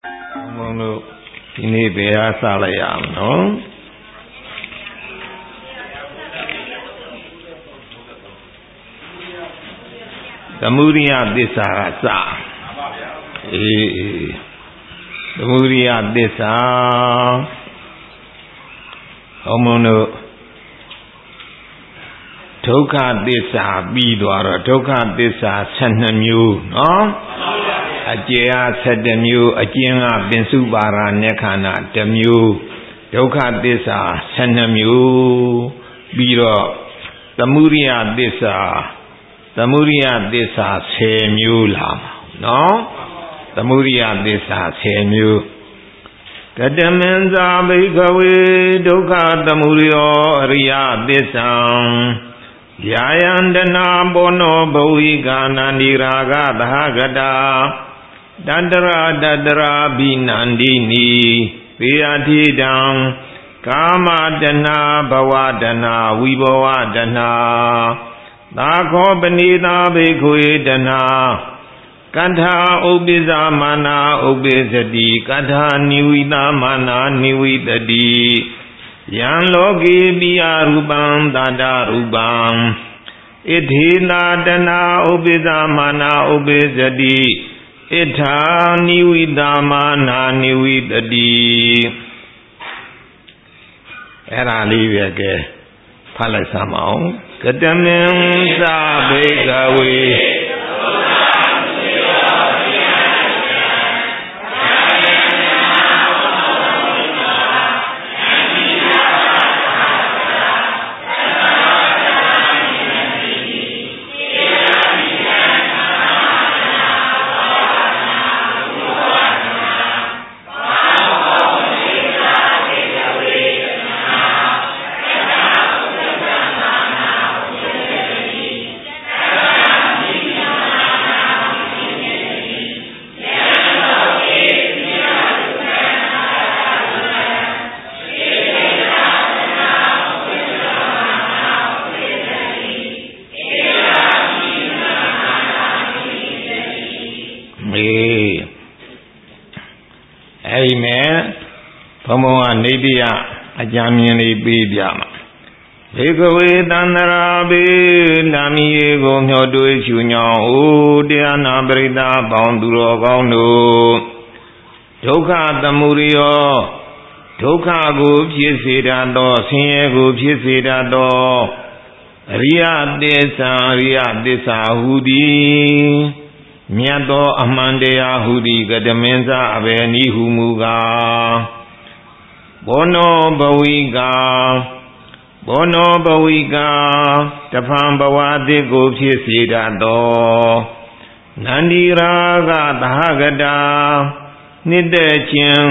ဘုန်းတို့ဒီနေ့ဘယ်ဟာစလိုက်ရအောင်နော်သမုဒိယသစ္စာကစသမုဒိယသစ္စာဘုန်းတို့ဒုက္ခသစ္စာပြီးသွားတော့ဒုက္ခသစ္စာ12မျိုးနော်အကျေအား7မျိုးအကျဉ်းကပင်စုပါရဏေခန္ဓာ1မျိုးဒုက္ခသစ္စာ12မျိုးပြီးတော့သမုဒိယသစ္စာ10မျိုးလာမှာနော်သမုဒိယသစ္စာ10မျိုးကတမင်္စာဘိကဝေဒုက္ခသမုဒိယောအရိယသစ္စာယာယန္တနာဘောနောဘဝိကာနန္ဒီရာဂသဟဂတာတတရာဘိနန္ဒီနီသေယတိတံကာမတနာဘဝတနာဝိဘဝတနာသာခောပဏိသာဘိခွေတနာကထာဥပ္ပိဇာမာနာဥပ္ပိသတိကထာနိဝိသမာနာနိဝိတတိယံလောကေပိယရူပံသာတရူပံဣထေနာတနာဥပ္ပိဇာမာနာဥပ္ပိသတိဣထာနိဝိသမာနာနိဝိတတိအဲ့ဒါလေးပဲကဲဖတ်လိုက်စမ်းအောင်ကတမင်္စာဘိကဝေနေတိယအကြံမြင်လေးပေးပြမှာဘေကဝေသန္တရာဘေနာမီယေကိုမျှော်တွေးချူညောင်းအိုတရားနာပရိသတ်ပေါင်းသူတော်ကောင်းတို့ဒုက္ခသမုဒိယောဒုက္ခကိုဖြစ်စေတတ်သောဆင်းရဲကိုဖြစ်စေတတ်သောအရိယသစ္စာဟူသည်မြတ်သောအမှန်တရားဟူသည်ကတမင်္စာအဘယ်နည်းဟူမူကားဘောနောဘဝိကာတဖန်ဘဝအသစ်ကိုဖြစ်စေတတ်သောနန္ဒီရာဂသဟဂတာနှစ်သက်ခြင်း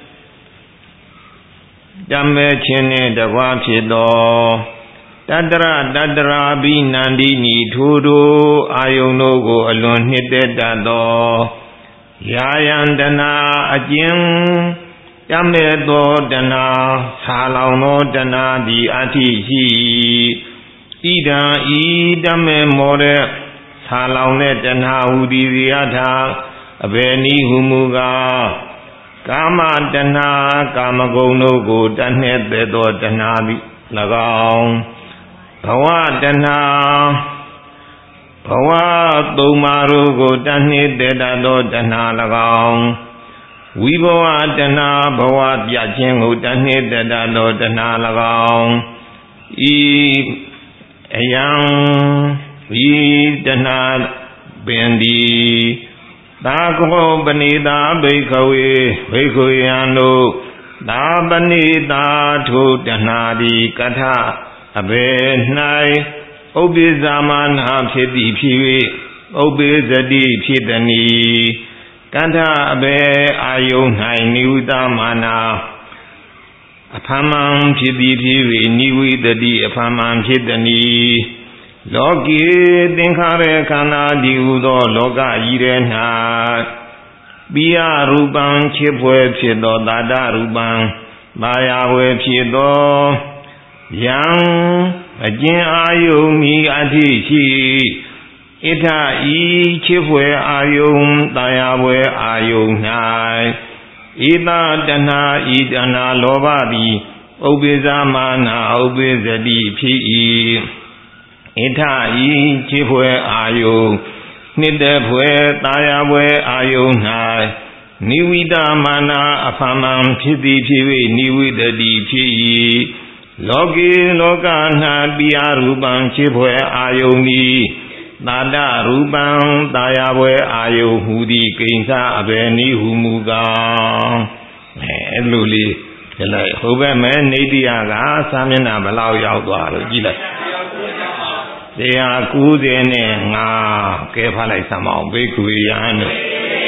တမဲခြင်းနှင့်တကွာဖြစ်သောတတရာဘိနန္ဒီနီထိုအာယုန်တို့ကိုအလွန်နှစ်သက်တတ်သောယာယန္တနာအကျဉ်းတမဲသောတဏှာဆာလောင်သောတဏှာသည်အဋ္ဌိရှိဣဒံဤတမဲမောတဲ့ဆာလောင်တဲ့တဏှာဟူသည်ဇိယထာအဘယ်နည်းဟူမူကားကာမတဏှာကာမဂုဏ်တို့ကိုတတ်နှဲ့သက်သောတဏှာသည်၎င်းဘဝတဏှာဘဝသုံးပါးတို့ကိုတတ်နှဲ့သက်တတ်သောတဏှာ၎င်းဝိဘဝတဏှာဘဝပြခြင်းကိုတတ်နှဲ့သက်တတ်သောတဏှာ၎င်းဤအယံဤတဏှာပင်သည်သာခောပဏိတာဘိခဝေဘိက္ခုယံတို့သာပဏိတာထိုတဏှာသည်ကထအဘယ်၌ဥပ္ပိဇာမနာဖြစ်သည်ဖြစ်၍ဥပ္ပိသတိဖြစ်သည်ကထအဘယ်အာယုန်၌နိဝိတမာနာအဖမ်းမှန်ဖြစ်သည်ဖြစ်၍နိဝိတတိအဖမ်းမှန်ဖြစ်သည်လောကေသင်္ခါရခန္ဓာဒီဟုသောလောကကြီးထဲ၌ပိယရူပံချစ်ဖွယ်ဖြစ်သောသာတရူပံမာယာဝယ်ဖြစ်သောယံအကျဉ်အာယုန်ဤအဋ္ဌိရှိဣထဤချစ်ဖွယ်အာယုန်တာယာဖွယ်အာယုန်၌ Ita dana idana lobadi Obeza mana obezadi pi Ita I chipwe ayo Nidepwe tayabwe ayo nai Niwida mana afamam piti piwe niwidadi pi Loki lokana biaruban chipwe ayo ni Nada ruban tayabwe ayo hudi kinsa abeni humuga Eluli Like, Hobame Nidiaga, Samina Balau Yaudo, Gila. They are good in a Kefalai Samau, Bikuyan.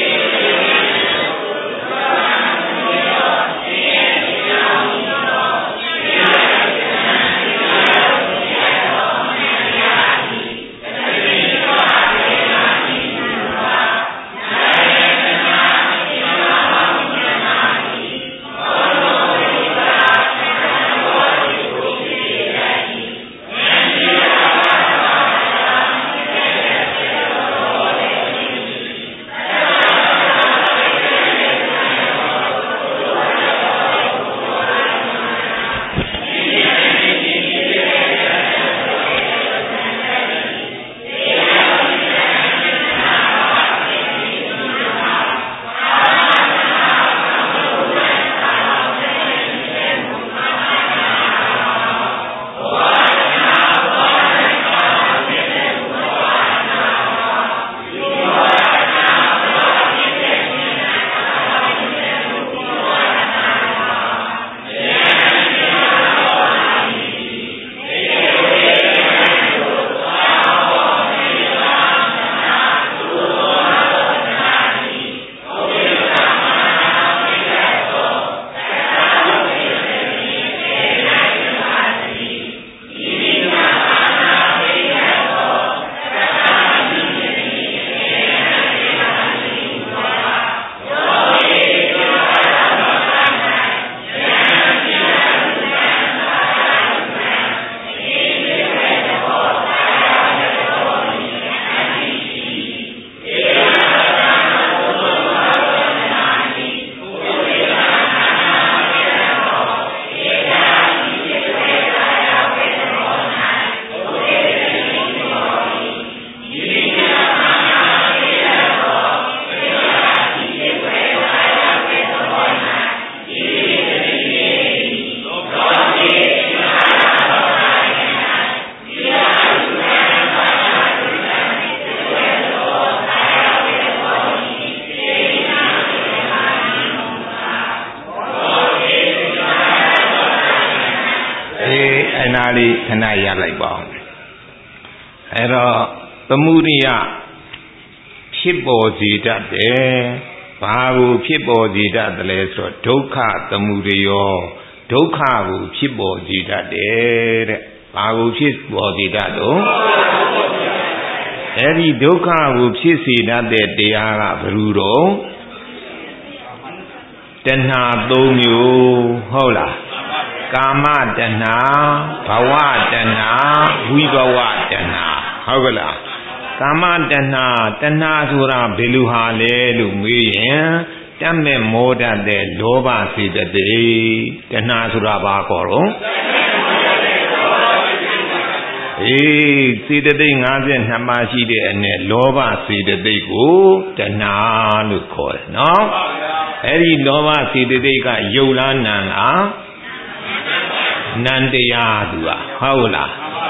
Kanaya like bomb. Era the Muria Pipo Zita de Babu Pipo Zita the Leso, Doka the Murio, Doka Pipo Zita de Babu Pipo Zita do Eri Doka Pisi that de Diara Brudo Denha Domio Hola. Kama dana, Bawa dana, Vibawa dana, Hogala. Kama dana, dana sura beluha le lumiyan, Dame moda de loba si de de, Dana sura bakoro. Si de de ngazin hamashi de ene loba si de de go, Dana lukol, no? Eri loba si de de ka yola nanga. Nandeya dua, haula.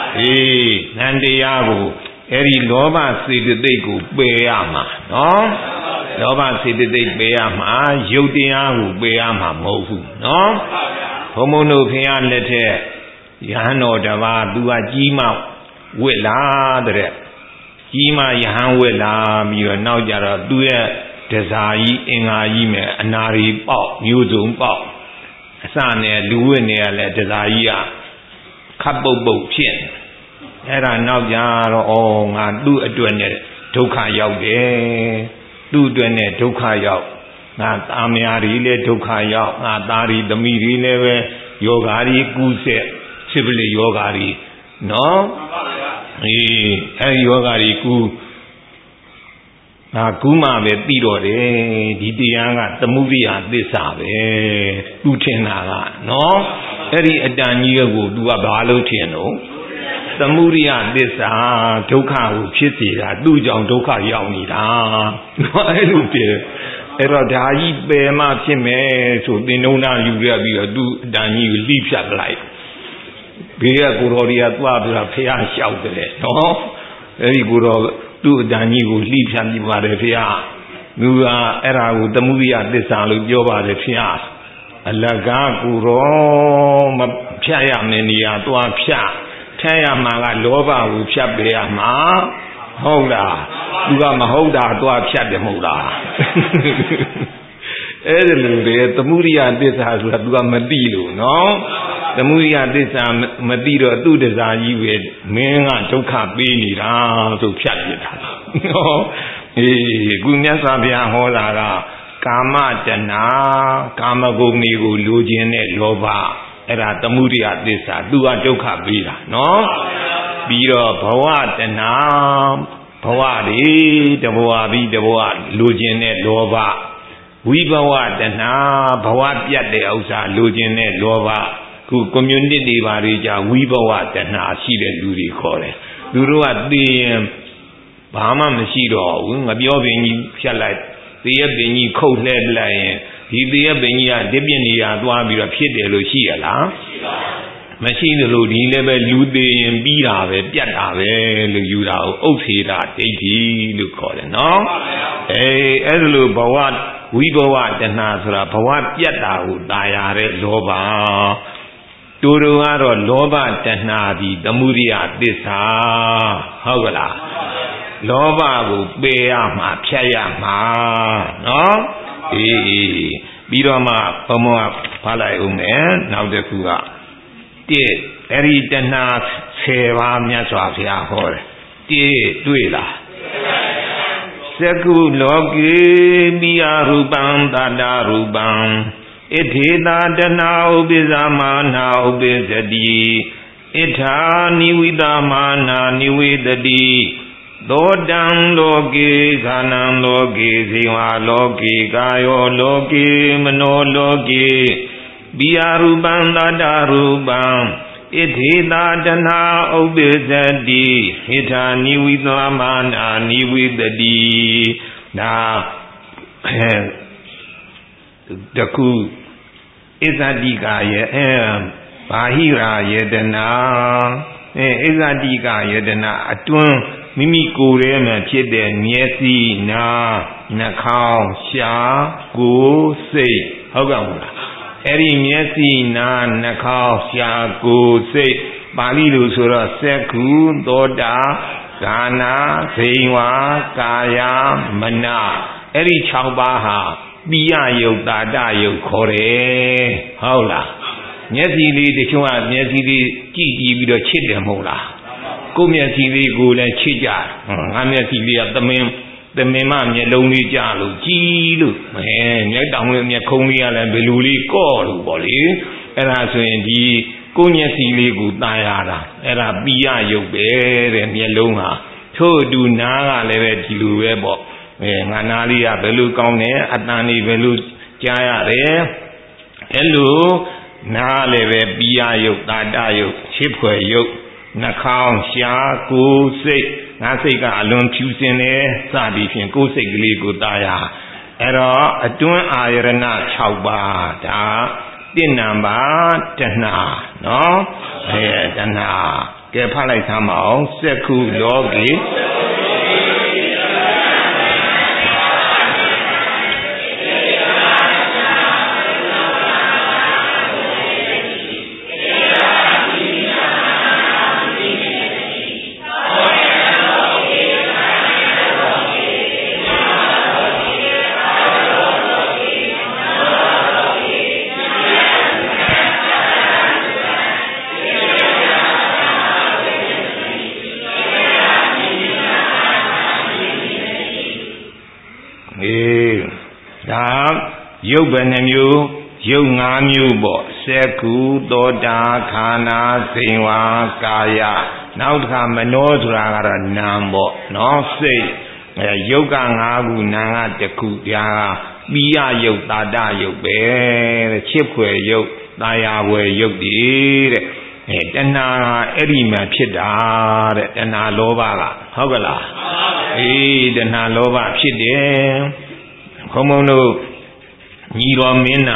Nandeya eri loba siddhaiku peyama, no? Loba siddhai peyama, yaudiya peyama mohu, no? Homono phiya lette yahano dava dua jima willa the jima yahan willa mira now jara duya desai inga me anari pop, yuzum pop. Sane luwene ale desire Kabobo chin. Era now jar nga do a duene Doka yaude. Do duene Doka yau. Not Amiari le Doka yau, not Dari the Miri leve, Yogari Guse, Sibili Yogari. No? Yogari Gu Guma be tiro de, Didianga, the movie at this ave, Lutenaga, no? Eri Adania would do a balotino. The movie at this Toka Chitty, Dujang Toka Yaunida. I looked here. Erodai Bema Chime, so they know now you will do than you leave that life. Bea Guroria Tuabra Pia shouted it, no? Very good. Do than you will leave some Pia. You are era with the movie at this Alu Joba de Pia. Alaga Guro Pia Menia Tua Pia. Taya Maga Loba with Pia Bea Ma. Hola. You got my holder to have shut the mola. The movie at this has to have Madilo, no? The movie at this Madilo do desire you with Menga Toka Bini, to shut it. No, Gunya Sabia Hola, Kama Jana, Kama Gomigo, Lugin, Lova, era the movie at this, do a Toka Bira, no? Bira, Bawa, Jana. Pawadi, the Boabi, the Boa, Lugine, Lova. We Bawa, the Na, Bawat Yat de Osa, Lugine, Lova, who community Varija, we Bawa, the Na, she the Ludi Kore. Duru at the Bama Mashiro, a Biobini, Shalat, the Ebony coat led lion, he the Ebony, Debinia, Dwabi, Pide Lucia. Machine Ludi level Lude and Birave, Piatave, Luda, Oxida, Tati, Lucole, no? Ezlu Bawat, we Bawat and Nazra, Bawat Piata, Diare, Loba, Turuaro, Loba, Tanadi, the Muria, Disa, Hogala, Loba, Beama, Chayama, no? Birama, Pomo, Palai, now the Fuga. Eri Dana Seva Miaswafia Hor. Duela Seku Logi Bia Ruban Dada Ruban Etida Dana Ubizama Na Ubizadi Eta Niwidama Niwidadi Dodam Logi Ganam Logi Ziwa Logi Gayo Logi Mano Logi Biaruban Daruban, Itida Dana Obizadi, Hita Niwidlaman, Niwidadi, Daku Izadiga Bahira Yedana, Izadiga Yedana, Atun Mimi Kurema Chide Niesi Na, Nakao Sha, Go Say, Hogamura. Eri Miesi Na Nakao Shaku Se Balilu Sura Seku Doda Gana Sewa Kaya Mana Eri Chaubaha Bia Yo Dada Yo Kore Hola Miesi Li de Chua Miesi Li Gigi Vido Chide Mola Go Miesi Li Gula Chija Miesi Li at the Mema Lonely Jalu, Gilu, Yadam Yakonia and Beluli Kor, Bolly, and I say, G. Kunya Siligu Diara, Era Bia Yobe, and Yelonga, to do Naga Levet Luebo, Manalia Belu Kone, Atani Belu Jaya, Hello, Na Leve Bia Yok, Dadayo, Chipwe Yok, Nakao Sha, Go Say. Nasika alone choosing a Sadi Go Sigli Gudaya. Era a doing irona chauba, Dinamba, Tana, no? Tana, Gepalai Tamao, Seku Logi. Yo Benemu, Yo Namu, Seku, Doda, Kana, Sewa, Kaya, now come Manodra Nambo, no say, ယုတ်က5ခုနာက1ခုဒါပိယယုတ်တာတယုတ်ပဲတဲ့ချစ်ဖွယ်ယုတ်တာယာဖွယ်ယုတ်ဒီတဲ့တဏှာအဲ့ဒီမှာဖြစ်တာတဲ့တဏှာလောဘကဟုတ်ကလားတဏှာလောဘဖြစ်တယ်ဘုံဘုံတို့ညီတော်မင်းနာ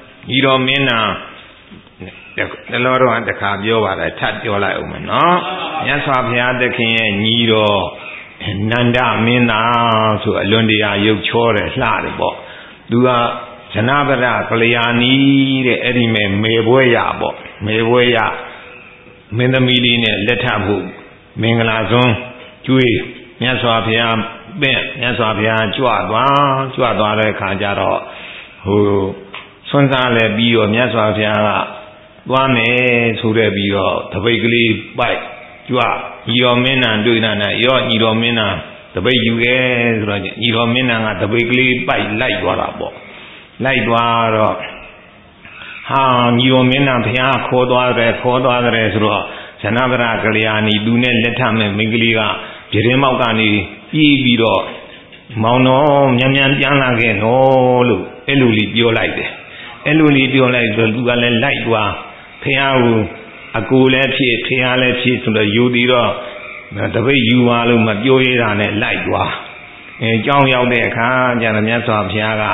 တလောတော့တခါပြောပါတယ်ထပ်ပြောလိုက်အောင်မယ်နော်မြတ်စွာဘုရားသခင်ရဲ့ညီတော်နန္ဒမင်းနာဆိုအလွန်တရာရုပ်ချောတယ်လှတယ်ပေါ့သူကဇနဗရကလျာဏီတဲ့အဲ့ဒီမဲ့မေပွဲရပေါ့မေပွဲရမင်းသမီးလေးနဲ့လက်ထပ်ဖို့မင်္ဂလာစွန်းကျွေးမြတ်စွာဘုရားမြတ်စွာဘုရားကြွသွားတဲ့အခါကျတော့ဆွမ်းစားလဲပြီးတော့မြတ်စွာဘုရားကသွားမယ်ဆိုတဲ့ပြီးတော့တပိတ်ကလေးပိုက်ကြွညီတော်မင်းနံတွေ့တာနဲ့ရောညီတော်မင်းနံတပိတ်ယူခဲ့ဆိုတော့ညီတော်မင်းနံကတပိတ်ကလေးပိုက်လိုက်သွားတာပေါ့လိုက်သွားတော့ညီတော်မင်းနံဘုရားခေါ်သွားတယ်ဆိုတော့ဇနဗရကလျာဏီသူနဲ့လက်ထမဲ့မိန်းကလေးကပြတင်းမောက်ကနေပြေးပြီးတော့မောင်တော်မြန်ပြန်လာခဲ့နော်လို့အဲ့လိုလေးပြောလိုက်တယ်အဲ့လိုလေးပြောလိုက်ဆိုသူကလည်းလိုက်သွားဖះကိုအကိုလည်းဖြစ်ဖះလည်းဖြစ်ဆိုတော့ယူပြီးတော့တပိတ်ယူပါလို့မပြောရတာနဲ့လိုက်သွားကြောင်းရောက်တဲ့အခါကျတော့မြတ်စွာဘုရားက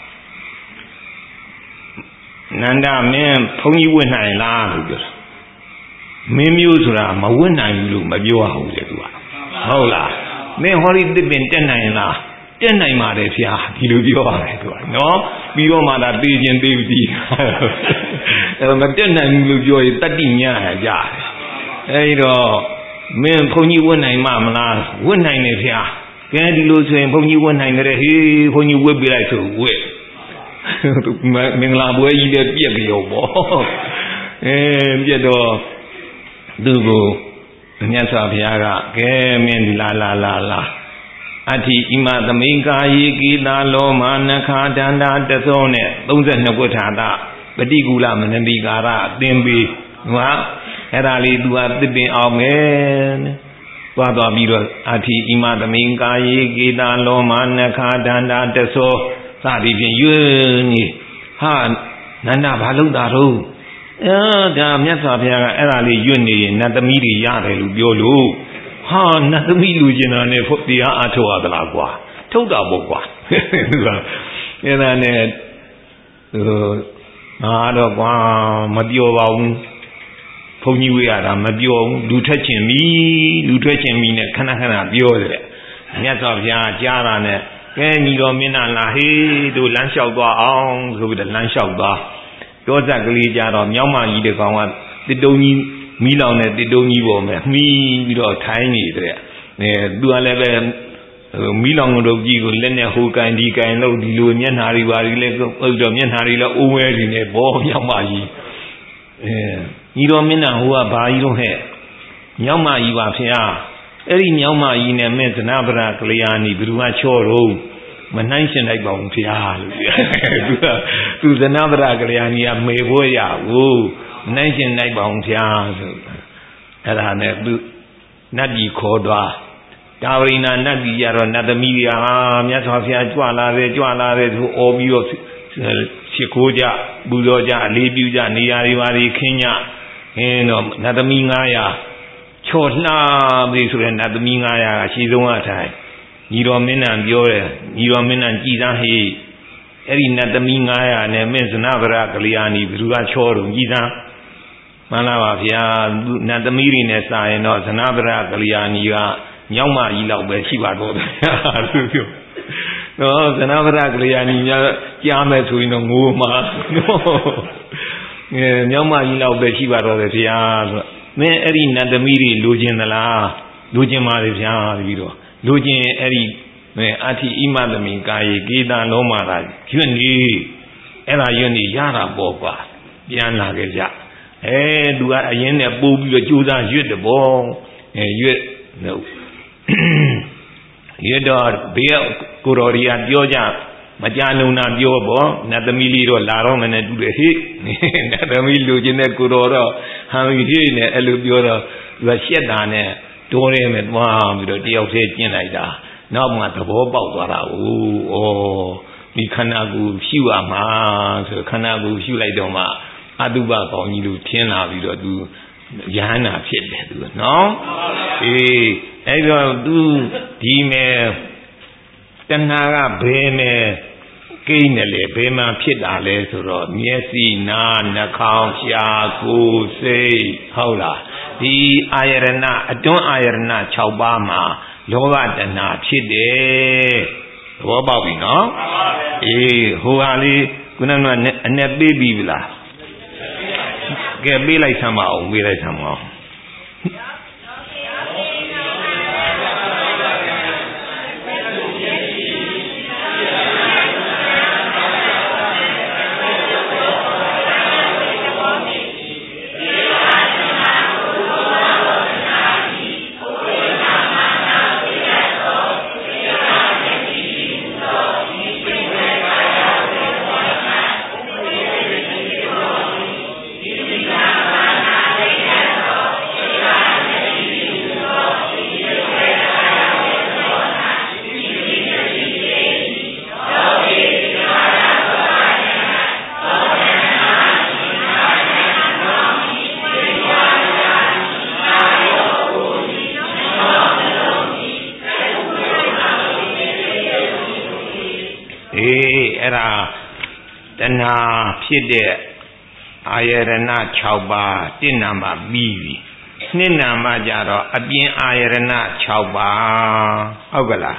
နန္ဒမင်းဘုန်းကြီးဝတ်နိုင်လားလို့ပြောတာမင်းမျိုးဆိုတာမဝတ်နိုင်ဘူးလို့မပြောရဘူးလေသူကဟုတ်လားမင်းဟောဒီတစ်ပင်တက်နိုင်လားတက်နိုင်ပါတယ်ဖះဒီလိုပြောရတယ်သူကနော်ပြီးတော့မှသာသိချင်းသိပြီးမတက်နိုင်ဘူးလို့ပြောရင်တတ္တိညာကြတယ်အဲဒီတော့မင်းဘုန်းကြီးဝတ်နိုင်မလားဝတ်နိုင်တယ်ဖះကဲဒီလိုဆိုရင်ဘုန်းကြီးဝတ်နိုင်တယ်ဟေးဘုန်းကြီးဝတ်ပြလိုက်ဆိုဝတ်မင်္ဂလာပွဲကြီးလည်းပြက်ကြောပေါ့ပြက်တော့သူ့ကိုမြတ်စွာဘုရားကကဲမင်းလာအဋ္ဌိဣမသမိန်ကာယေကိတာလောမနခာဒန္တာတသောနဲ့32ကုဋ္ဌာတပฏิကူလမနတိကာရအသင်ပေးနော်အဲ့ဒါလေးသူကသစ်ပင်အောင်မယ်သွားပြီးတော့အဋ္ဌိဣမသမိန်ကာယေကိတာလောမနခာဒန္တာတသောစသည်ဖြင့်ယွန်းကြီးနန္ဒဘာလို့တာတော့ဒါမြတ်စွာဘုရားကအဲ့ဒါလေးယွန်းနေရင်နတ်သမီးတွေရတယ်လို့ပြောလို့နတ်သမီးလူကျင်တာနဲ့တရားအထုတ်ရသလားကွာထုတ်တာပေါ့ကွာသူကအဲ့ဒါနဲ့ငါတော့ကွာမပြောပါဘူးဘုန်းကြီးဝေးရတာမပြောဘူးလူထွက်ချင်ပြီနဲ့ခဏပြောတယ်မြတ်စွာဘုရားကြားတာနဲ့ကဲညီတော်မင်းနာလာဟေးတို့လမ်းလျှောက်သွားအောင်ဆိုပြီးတော့လမ်းလျှောက်သွားပြောစက်ကလေးကြတော့မြောက်မကြီးတကောင်ကတစ်တုံးကြီးမီးလောင်တဲ့တစ်တုံးကြီးပေါ်မှာမှီးပြီးတော့ထိုင်းနေတဲ့သူကလည်းပဲမီးလောင်တို့ကြီးကိုလက်နဲ့ဟိုကန်ဒီကန်လို့ဒီလိုမျက်နှာတွေပါလေပုတ်တော့မျက်နှာတွေလည်းအိုးဝဲနေတယ်ဘောမြောက်မကြီးညီတော်မင်းနာဟိုကဘာကြီးတော့ဟဲ့မြောက်မကြီးပါဖေဟာအဲ့ဒီမြောက်မကြီးနဲ့မဲ့ဇနဗရကလျာဏီဘယ်သူကချော့တော့မနှိုင်းရှင်လိုက်ပါဘူးဖေဟာလို့သူဇနဗရကလျာဏီကမေဖို့ရဘူးနှိုင်းရှင်လိုက်ပါအောင်ဖျားဆိုအဲ့ဒါနဲ့သူနတ်ကြီးခေါ်သွားတာဝရိနာနတ်ကြီးရတော့နတ်သမီးတွေမြတ်စွာဘုရားကြွလာတယ်သူအော်ပြီးတော့ရှ िख ိုးကြပူဇော်ကြအလေးပြုကြနေရာတွေပါတွေခင်းကြတော့နတ်သမီး900ချော်လှပြီဆိုတဲ့နတ်သမီး900ကရှည်ဆုံးအထိုင်ညီတော်မင်းနံပြောတယ်ညီတော်မင်းနံကြည်သားဟေးအဲ့ဒီနတ်သမီး900နဲ့မင်းဇနဗရကလျာဏီဘယ်သူကချောတော့ကြည်သားမှန်လားပါဗျာနတ်သမီးတွေနဲ့စာရင်တော့ဇနဗရကလျာဏီကညောင်းမကြီးလောက်ပဲရှိပါတော့တယ်သူပြောနော်ဇနဗရကလျာဏီများကြားမယ်ဆိုရင်တော့ငိုမှာညောင်းမကြီးလောက်ပဲရှိပါတော့တယ်ဗျာဆိုမင်းအဲ့ဒီနတ်သမီးတွေလိုချင်သလားလိုချင်ပါလေဗျာပြီးတော့လိုချင်အဲ့ဒီအဋ္ဌိဣမသမိန်ကာယေကေတံလောမာတာရွတ်နေအဲ့ဒါရွတ်နေရတာပေါ့ကွာပြန်လာခဲ့ကြသူကအရင်နဲ့ပို့ပြီးတော့ကြိုးစားရွတ်တယ်ပေါ့ရွတ်တော့ဘေးကိုတော်ရီကပြောကြမကြနုံနာပြောပေါ့နတ်သမီးလေးတော့လာတော့မနဲ့တူတယ်ဟိနတ်သမီးလူချင်းတဲ့ကိုတော်တော့ဟန်ဟိနဲ့အဲ့လိုပြောတော့သူကရှက်တာနဲ့တိုးရဲမယ်တွားပြီးတော့တယောက်တည်းကျင့်လိုက်တာနောက်မှသဘောပေါက်သွားတာဩဒီခန္ဓာကိုယ်ရှုရမှာဆိုခန္ဓာကိုယ်ရှုလိုက်တော့မှအတုပကောင်းကြီးလို့ထင်လာပြီးတော့သူယဟန္တာဖြစ်တယ်သူနော်အဲ့တော့သူဒီမဲ့တဏှာကဘယ်နဲ့ကိန်းတယ်လေဘယ်မှာဖြစ်တာလဲဆိုတော့မျက်စိနားနှာခေါင်းရှားကိုယ်စိတ်ဟုတ်လားဒီအာယရဏအတွန်းအာယရဏ6ပါးမှာလောဘတဏှာဖြစ်တယ်သဘောပေါက်ပြီနော်ဟိုဟာလေးခုနကအနဲ့ပေးပြီလားကဲပေးလိုက်ဆမ်းပါအောင်ပေးလိုက်ဆမ်းပါအောင်တဏှာဖြစ်တဲ့အာယရဏ6ပါးတစ်နာမှာပြီးပြီနှစ်နာမှာကြတော့အပြင်အာယရဏ6ပါးဟုတ်ကလား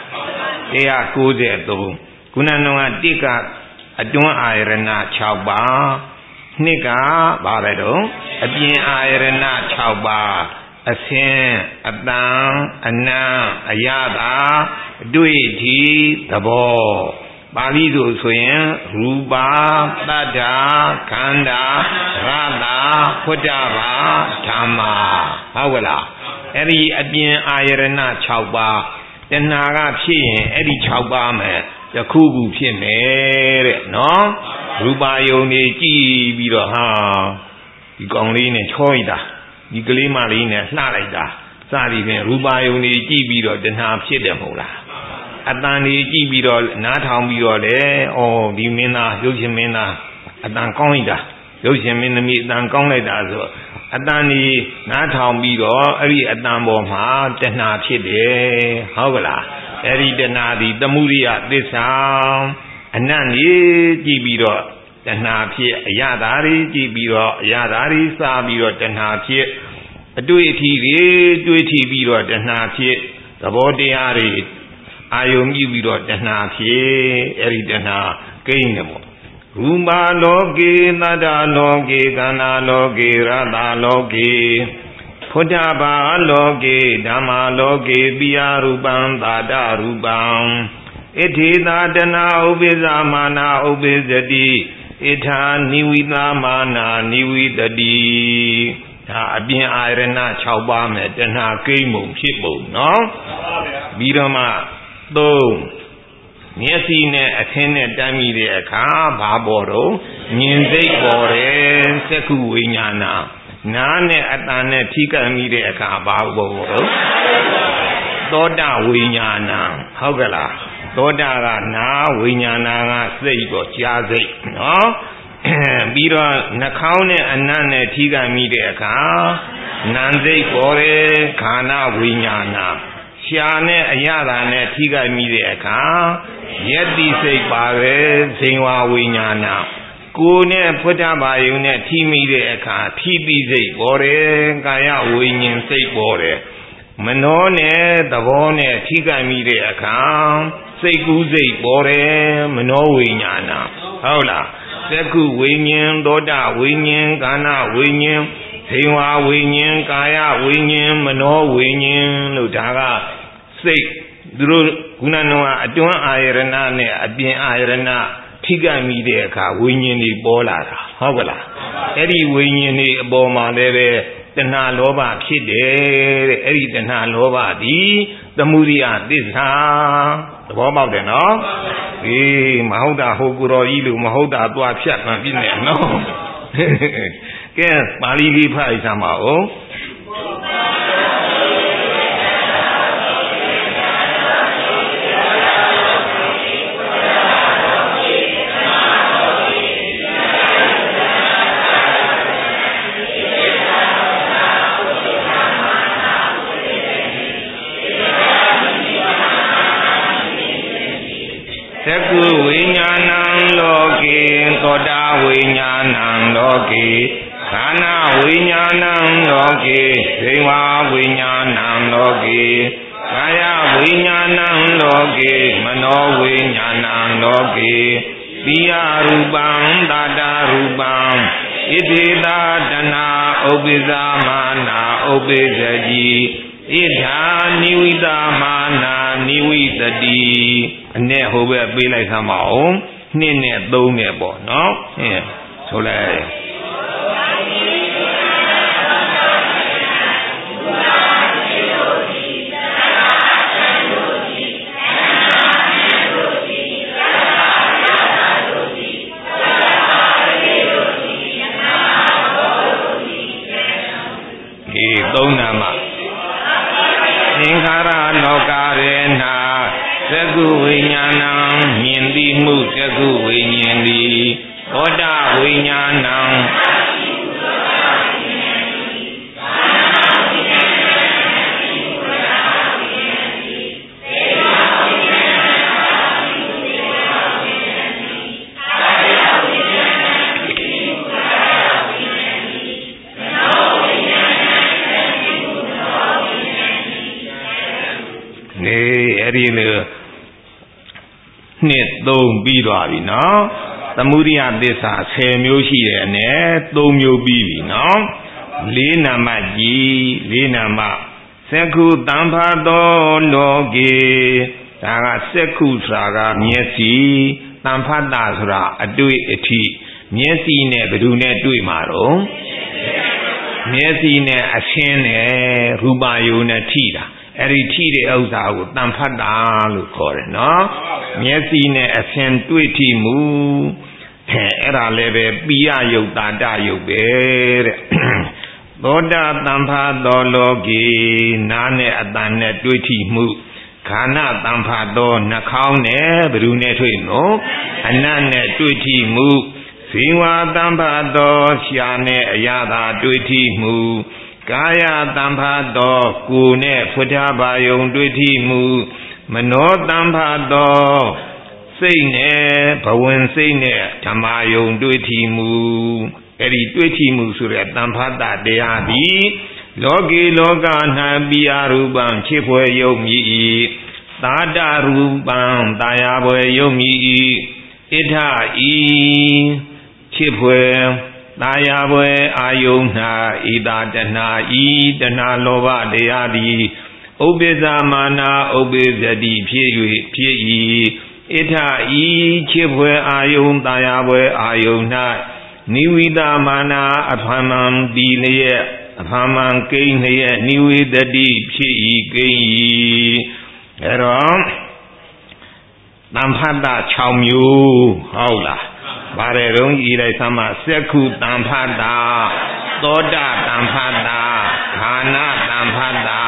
193ခုနကတစ်ကအတွန်းအာယရဏ6ပါးနှစ်ကဘာလဲတော့အပြင်အာယရဏ6ပါးအစင်းအတန်အနံအယတာအတွေ့အထိသဘောပါဠိဆိုရင်ရူပါတတ္ထာခန္ဓာရတဖွတ္တဘာဓမ္မာဟုတ်ကလားအဲ့ဒီအပြင်အာယရဏ6ပါးတဏှာကဖြစ်ရင်အဲ့ဒီ6ပါးမယ်တခုခုဖြစ်မယ်တဲ့နော်ရူပါယုံနေကြည့်ပြီးတော့ဟာဒီကောင်လေးနဲ့ချောလိုက်တာဒီကလေးမလေးနဲ့လှလိုက်တာစသည်ဖြင့်ရူပါယုံနေကြည့်ပြီးတော့တဏှာဖြစ်တယ်မဟုတ်လားအတန်ကြီးကြည့်ပြီးတော့နားထောင်ပြီးတော့လေဒီမင်းသားရုပ်ရှင်မင်းသားအတန်ကောင်းလိုက်တာရုပ်ရှင်မင်းသမီးအတန်ကောင်းလိုက်တာဆိုအတန်ကြီးနားထောင်ပြီးတော့အဲ့ဒီအတန်ပေါ်မှာတဏှာဖြစ်တယ်ဟုတ်ကလားအဲ့ဒီတဏှာဒီသမုဒိယသစ္စာအနတ်ကြီးကြည့်ပြီးတော့တဏှာဖြစ်အရသာတွေကြည့်ပြီးတော့အရသာတွေစားပြီးတော့တဏှာဖြစ်အတွေ့အထိတွေတွေ့ထိပြီးတော့တဏှာဖြစ်သဘောတရားတွေအာယုံမြည်ပြီးတော့တဏှာဖြစ်အဲ့ဒီတဏှာကိန်းတယ်ပေါ့ရူပလောကေသတ္တလောကေကန္နာလောကေရတလောကေဖွတ္တဘာလောကေဓမ္မာလောကေပိယရူပံသာတရူပံဣတိသာတနာဥပိ္ပဇာမာနာဥပိ္ပဇတိဣထာနိဝိသာမာနာနိဝိတတိဒါအပြင်အာရဏ6ပါးမယ်တဏှာကိန်းပုံဖြစ်ပုံနော်ပြီးတော့မှ3မျက်စိနဲ့အသင်းနဲ့တမ်းမိတဲ့အခါဘာပေါ်တော့မြင်စိတ်ပေါ်တယ်စက္ခုဝိညာဏနားနဲ့အတန်နဲ့ထိကပ်မိတဲ့အခါဘာပေါ်တော့သောတာဝိညာဏဟုတ်ကလားသောတာကနာဝိညာဏကစိတ်တော့ကြားစိတ်နော်ပြီးတော့နှာခေါင်းနဲ့အနံ့နဲ့ထိကပ်မိတဲ့အခါနာမ်စိတ်ပေါ်တယ်ခန္ဓာဝိညာဏရှားနဲ့အရသာနဲ့ထိခိုက်မိတဲ့အခါယတ္တိစိတ်ပါပဲဇိဝဝိညာဏကိုယ်နဲ့ဖွတ္တဘာယုံနဲ့ထိမိတဲ့အခါထိတိစိတ်ပေါ်တယ်ကာယဝိညာဉ်စိတ်ပေါ်တယ်မနောနဲ့သဘောနဲ့ထိခိုက်မိတဲ့အခါစိတ်ကူးစိတ်ပေါ်တယ်မနောဝိညာဏဟုတ်လားသက္ခုဝိညာဉ်သောတာဝိညာဉ်ကာဏဝိညာဉ်ဇိဝဝိညာဉ်ကာယဝိညာဉ်မနောဝိညာဉ်လို့ဒါကစိတ်သူတို့ခုနကအတွန်းအာယရဏနဲ့အပြင်အာယရဏထိကပ်မိတဲ့အခါဝိညာဉ်တွေပေါ်လာတာဟုတ်ကလားအဲ့ဒီဝိညာဉ်တွေအပေါ်မှာလည်းပဲတဏှာလောဘဖြစ်တယ်တဲ့အဲ့ဒီတဏှာလောဘဒီသမုဒိယသစ္စာသဘောပေါက်တယ်နော်အေးမဟုတ်တာဟိုကိုတော်ကြီးလို့မဟုတ်တာသွားဖြတ်မှပြည့်နေနော်ကဲပါဠိလေးဖတ်လိုက်စမ်းပါဦးတာဝိညာဏံလောကေခန္ဓာဝိညာဏံလောကေဇိဝဝိညာဏံလောကေကာယဝိညာဏံလောကေမနောဝိညာဏံလောကေပိယရူပံသာတာရူပံဣတိတာတနာဥပ္ပဇာမာနာဥပ္ပဇတိဣထာနိဝိတာမာနာနိဝိတတိအနေဟိုဘက်ပေးလိုက်သမ်းပါအောင်2နဲ့3နဲ့ပေါ့နော်ဆိုလိုက်သုံးနာမသင်္ခါရလောကရေနာသက္ကုဝိညာဏံမြင်သိမှုသက္ကုဝိညာဉ်သည်သောတာဝိညာဏံအဲ့ဒီလိုနှစ်3ပြီးသွားပြီနော်သမုဒိယသစ္စာ10မျိုးရှိတယ်နဲ့3မျိုးပြီးပြီနော်4နာမကြီး4နာမသက္ခုတံဖတ်တော်လောကေဒါကသက္ခုဆိုတာကမျက်စိတံဖတ်တာဆိုတာအတွေ့အထိမျက်စိနဲ့ဘယ်သူနဲ့တွေ့မှာတော့မျက်စိနဲ့အရှင်းနဲ့ရူပယုံနဲ့ထိတာအဲ့ဒီထိတဲ့ဥစ္စာကိုတန်ဖတ်တာလို့ခေါ်တယ်နော်မျက်စိနဲ့အဆင်တွေ့ထိမှုအဲ့ဒါလည်းပဲပိယယုတ်တာတယုတ်ပဲတဲ့သောတာတန်ဖတ်တော်လောကေနားနဲ့အတန်နဲ့တွေ့ထိမှုခန္ဓာတန်ဖတ်တော်နှာခေါင်းနဲ့ဘယ်သူနဲ့တွေ့နော်အနတ်နဲ့တွေ့ထိမှုဇီဝတန်ဖတ်တော်ရှာနဲ့အရသာတွေ့ထိမှုကာယတံဖတ်တော်ကိုယ်နဲ့ဖွထာဘာယုံတွေ့ထိမှုမနောတံဖတ်တော်စိတ်နဲ့ဘဝင်စိတ်နဲ့ဓမ္မယုံတွေ့ထိမှုအဲ့ဒီတွေ့ထိမှုဆိုတဲ့တံဖတ်တရားသည်လောကီလောက၌ပိယရူပံချစ်ဖွယ်ယုံမြည်၏သာတရူပံတာယာဖွယ်ယုံမြည်၏ဣထဤချစ်ဖွယ်တာယာဘွယ်အာယုန်၌ဣတာတဏဤတဏလောဘတရားသည်ဥပ္ပဇာမာနာဥပ္ပဇတိဖြစ်၍ဖြစ်၏ဣထဤချစ်ဘွယ်အာယုန်တာယာဘွယ်အာယုန်၌နိဝိတာမာနာအဖမံတိလျက်အဖမံကိန်းလျက်နိဝိတတိဖြစ်၏ကိန်း၏အဲ့တော့တံဖတ်တာ6မျိုးဟုတ်လားပါတယ်တော့ဤလိုက်သမစက္ခုတံဖတ်တာသောတာတံဖတ်တာခန္ဓာတံဖတ်တာ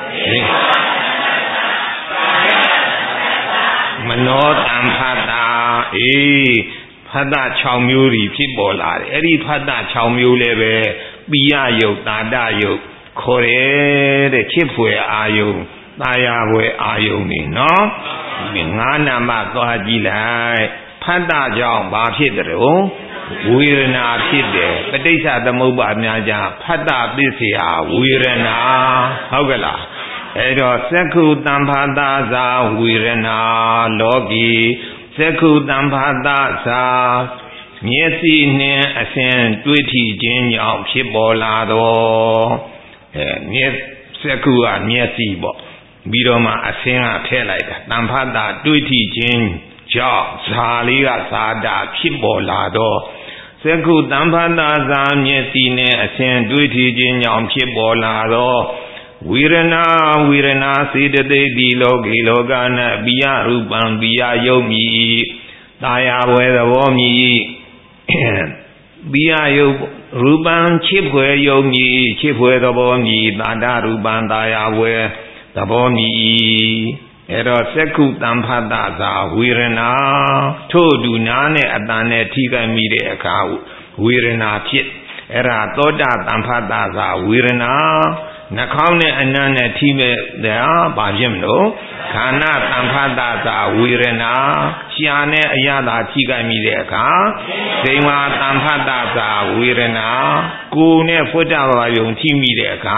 မနောတံဖတ်တာဖတ်တာ6မျိုးကြီးဖြစ်ပေါ်လာတယ်အဲ့ဒီဖတ်တာ6မျိုးလည်းပဲပိယယုတ်တာတယုတ်ခေါ်တယ်တဲ့ချစ်ဖွယ်အာယုံတာယာဖွယ်အာယုံနေနော်5နာမသွားကြည့်လိုက်ဖတ်တာကြောင့်ဘာဖြစ်တယ်တော့ဝေဒနာဖြစ်တယ်ပဋိစ္စသမုပ္ပါများကြဖတ်တာပစ္စယဝေဒနာဟုတ်ကလားအဲ့တော့သက္ခုတံဖတ်တာဇာဝေဒနာလောကီသက္ခုတံဖတ်တာဇာမျက်စိနှင့်အစဉ်တွေ့ထိခြင်းကြောင့်ဖြစ်ပေါ်လာတော့မျက်သက္ခုကမျက်စိပေါ့ပြီးတော့မှအစဉ်ကထည့်လိုက်တာတံဖတ်တာတွေ့ထိခြင်းကြောင့်ဇာလေးကဇာတာဖြစ်ပေါ်လာတော့သက္ခုတံဖတ်တာဇာမျက်စိနဲ့အစဉ်တွေ့ထိခြင်းကြောင့်ဖြစ်ပေါ်လာတော့ဝေဒနာစေတသိက်ဒီလောကီလောကနာပိယရူပံပိယယုတ်မြည်တာယာဘွယ်သဘောမြည်ပိယယုတ်ရူပံချစ်ဖွယ်ယုတ်မြည်ချစ်ဖွယ်သဘောမြည်တာတရူပံတာယာဘွယ်သဘောမြည်အဲ့တော့သက္ခုတံဖတ်တာသာဝေဒနာထို့တူနာနဲ့အတန်နဲ့ထိခိုက်မိတဲ့အခါဝေဒနာဖြစ်အဲ့ဒါသောတာတံဖတ်တာသာဝေဒနာနှာခေါင်းနဲ့အနံ့နဲ့ထိမဲ့ဘာဖြစ်မလို့ခန္ဓာတံဖတ်တာသာဝေရဏရှာနဲ့အရသာထိကြိုက်မိတဲ့အခါဇိဝတံဖတ်တာသာဝေရဏကိုယ်နဲ့ဖွတ်တာဘာယုံထိမိတဲ့အခါ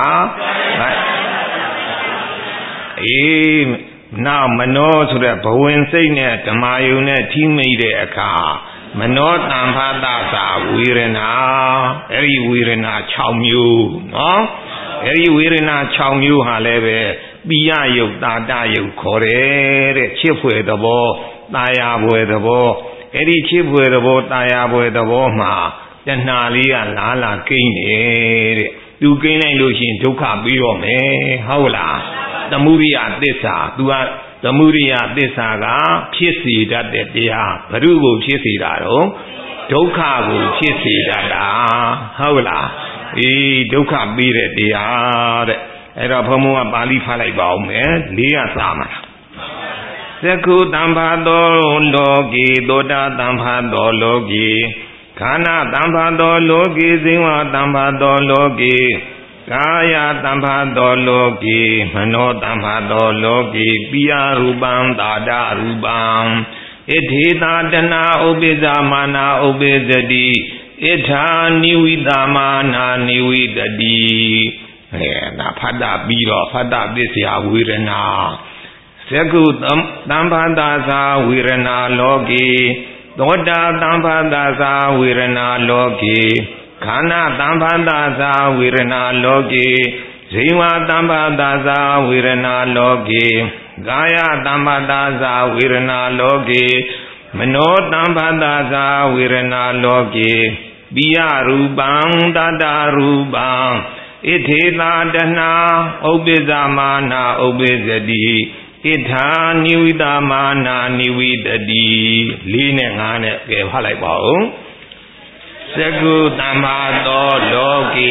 နောက်မနောဆိုတဲ့ဘဝင်စိတ်နဲ့ဓမ္မယုံနဲ့ထိမိတဲ့အခါမနောတံဖတ်တာသာဝေရဏအဲ့ဒီဝေရဏ6မျိုးနော်အဲ့ဒီဝေဒနာ6မျိုးဟာလည်းပဲပိယယုတ်တာတယုတ်ခေါ်တယ်တဲ့ချစ်ဖွယ်သဘောတာယာဖွယ်သဘောအဲ့ဒီချစ်ဖွယ်သဘောတာယာဖွယ်သဘောမှာတဏှာလေးကလားလာကိန်းနေတဲ့သူကိန်းလိုက်လို့ရှိရင်ဒုက္ခပြီးတော့မယ်ဟုတ်လားသမုဒိယသစ္စာသူကသမုဒိယသစ္စာကဖြစ်စေတတ်တဲ့တရားဘ누구ကိုဖြစ်စေတာတော့ဒုက္ခကိုဖြစ်စေတတ်တာဟုတ်လားဒုက္ခပြီးတဲ့တရားတဲ့အဲ့တော့ဘုံဘုံကပါဠိဖတ်လိုက်ပါဦးမယ်လေးရစာမှာသက္ခုတံဖတ်သောလောကီသောတာတံဖတ်သောလောကီခန္ဓာတံဖတ်သောလောကီဇိဝတံဖတ်သောလောကီကာယတံဖတ်သောလောကီမနောတံဖတ်သောလောကီပိယရူပံသာဒရူပံဣထေသာတနာဥပိ္ပဇာမာနာဥပိ္ပဇတိဣထာနိဝိတာမာနာနိဝိတတိဒါဖတ်တာပြီးတော့ဖတ်တာပစ္စယဝေရဏသက္ကုတံဖတ်တာသာဝေရဏလောကေသောတာတံဖတ်တာသာဝေရဏလောကေခန္ဓာတံဖတ်တာသာဝေရဏလောကေဇိဝတံဖတ်တာသာဝေရဏလောကေကာယတံဖတ်တာသာဝေရဏလောကေမနောတံဖတ်တာသာဝေရဏလောကေပိယရူပံတတရူပံဣထေသာတနာဥပ္ပဇာမာနာဥပ္ပဇတိဣထာနိဝိတာမာနာနိဝိတတိ4နဲ့5နဲ့ကဲဖတ်လိုက်ပါဦးသက္ကုတံဖတ်သောလောကေ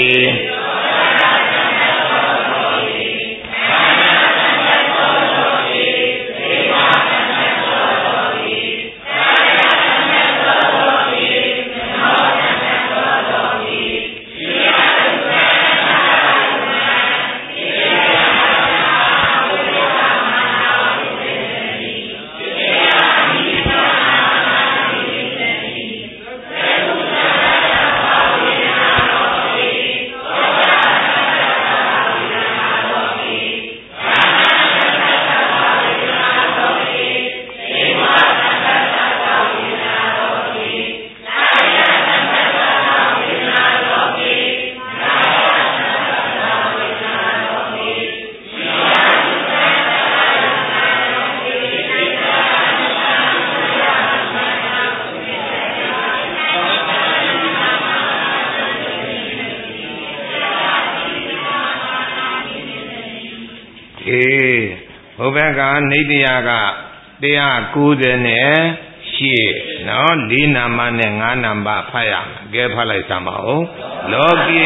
ဟိုဘက်ကနိတ္တယက190နဲ့8နော်4နံပါတ်နဲ့5နံပါတ်ဖတ်ရမှာကဲဖတ်လိုက်စမ်းပါဦးလောကီ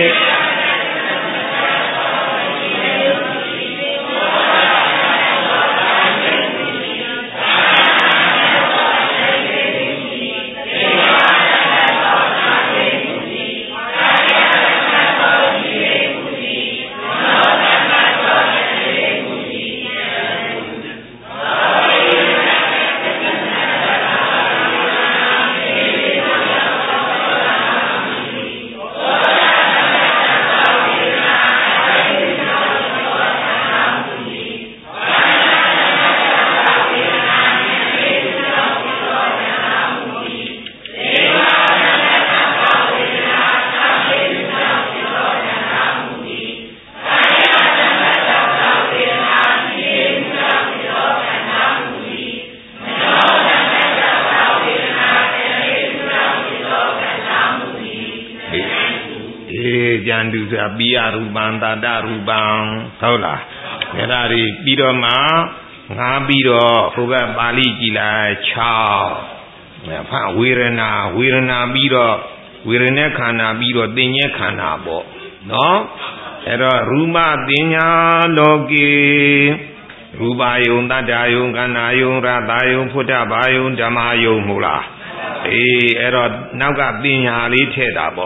ကြံသူဆိုပိယရူပံတာတရူပံဟုတ်လားအဲ့ဒါတွေပြီးတော့မှငါပြီးတော့ဟိုဘက်ပါဠိကြည်လိုက်6ဖတ်ဝေဒနာပြီးတော့ဝေဒနာခန္ဓာပြီးတော့သင်ញခန္ဓာပေါ့နော်အဲ့တော့ရူပတင်ညာလောကေရူပယုံတတ္တယုံခန္ဓာယုံရတယုံဖုဒ္ဓဘာယုံဓမ္မယုံမို့လားအဲ့တော့နောက်ကတင်ညာလေးထည့်တာပေါ့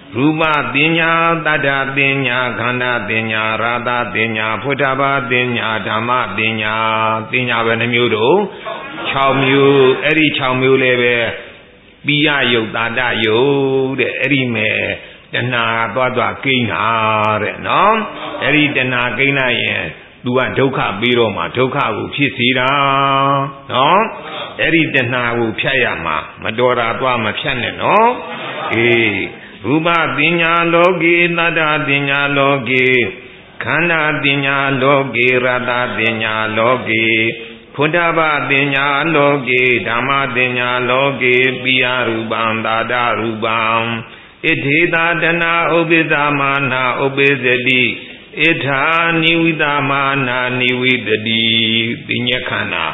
ရူပတင်ညာတတ္တတင်ညာခန္ဓာတင်ညာရာသတင်ညာဖုဒ္ဓဘာတင်ညာဓမ္မတင်ညာတင်ညာပဲနှမျိုးတို့6မျိုးအဲ့ဒီ6မျိုးလည်းပဲပိယယုတ်တာတယုတ်တဲ့အဲ့ဒီမဲ့တဏှာသွားကိန်းတာတဲ့နော်အဲ့ဒီတဏှာကိန်းလိုက်ရင်သူကဒုက္ခပြီးတော့မှဒုက္ခကိုဖြစ်စေတာနော်အဲ့ဒီတဏှာကိုဖြတ်ရမှာမတော်တာသွားမဖြတ်နဲ့နော်အေးရူပတင်ညာလောကေတတ္တတင်ညာလောကေခန္ဓာတင်ညာလောကေရတတင်ညာလောကေဖုဒ္ဓဘာတင်ညာလောကေဓမ္မတင်ညာလောကေပိယရူပံသာဒရူပံဣထေသာတနာဥပိသမာနာဥပိသတိဣထာနိဝိသမာနာနိဝိတတိပညခန္ဓာ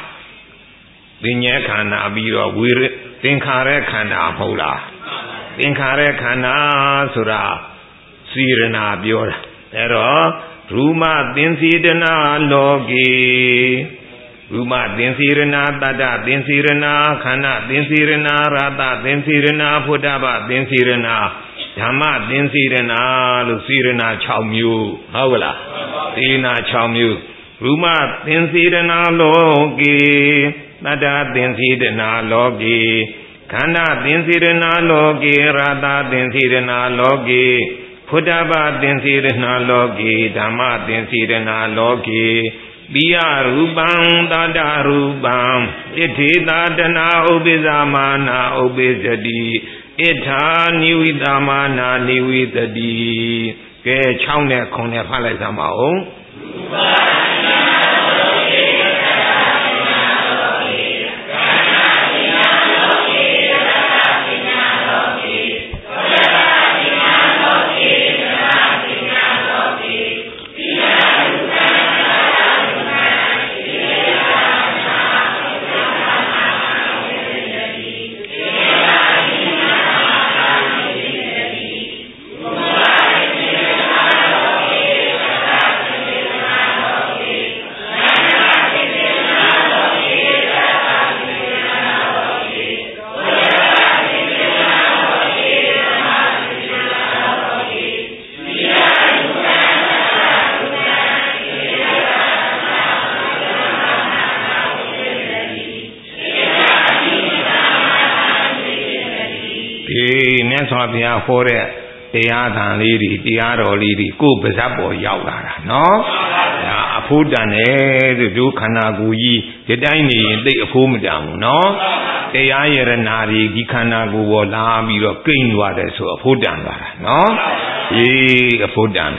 ပြီးတော့ဝိရသင်္ခါရခန္ဓာမဟုတ်လားသင်္ခါရခန္ဓာဆိုတာစီရဏပြောတာအဲ့တော့ရူမသင်္စီရဏလောကေရူမသင်္စီရဏတတ္တသင်္စီရဏခန္ဓာသင်္စီရဏရာတသင်္စီရဏဖုဒ္ဓဘာသင်္စီရဏဓမ္မသင်္စီရဏလို့စီရဏ6မျိုးဟုတ်ကလားစီရဏ6မျိုးရူမသင်္စီရဏလောကေတတ္တသင်္စီရဏလောကေခန္ဓာသင်္စီရဏလောကေရာတသင်္စီရဏလောကေဖုဒ္ဓဘာသင်္စီရဏလောကေဓမ္မသင်္စီရဏလောကေပိယရူပံတတ္တရူပံဣထေသာတနာဥပိသမာနာဥပိသတိဣထာနိဝိသမာနာနိဝိတတိကဲ6နဲ့9နဲ့ဖတ်လိုက်စမ်းပါဦးဆောဘုရားဟောတဲ့တရားဓာန်လေးတွေတရားတော်လေးတွေကိုယ်ပါဇက်ပေါ်ရောက်လာတာနော်ဒါအဖိုးတန်တယ်ဆိုတို့ခန္ဓာကိုယ်ကြီးဒီတိုင်းနေရင်သိအဖိုးမတန်ဘူးနော်တရားယရနာတွေဒီခန္ဓာကိုယ်ပေါ်လာပြီးတော့ကိန်းသွားတယ်ဆိုအဖိုးတန်သွားတာနော်အေးအဖိုးတန်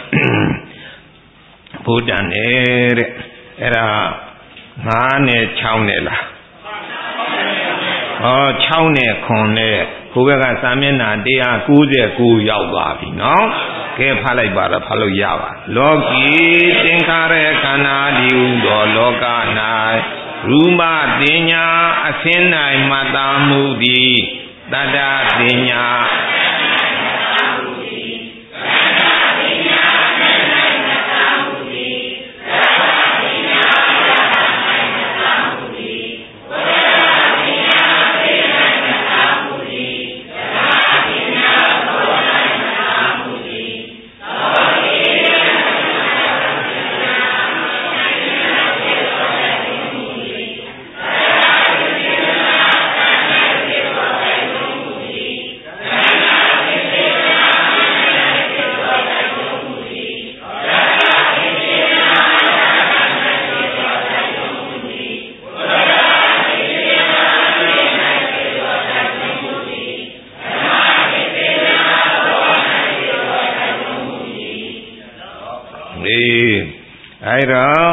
တယ်တဲ့အဲ့ဒါ9နဲ့6နဲ့လားဟော6နဲ့9နဲ့ဘုဘကစာမျက်နှာ199ရောက်သွားပြီနော်ကဲဖတ်လိုက်ပါတော့ဖတ်လို့ရပါလောကီသင်္ခါရခန္ဓာဒီဥသောလောက၌ရူပတင်ညာအစင်း၌မတ္တမှုသည်တတ္တတင်ညာအဲ့တော့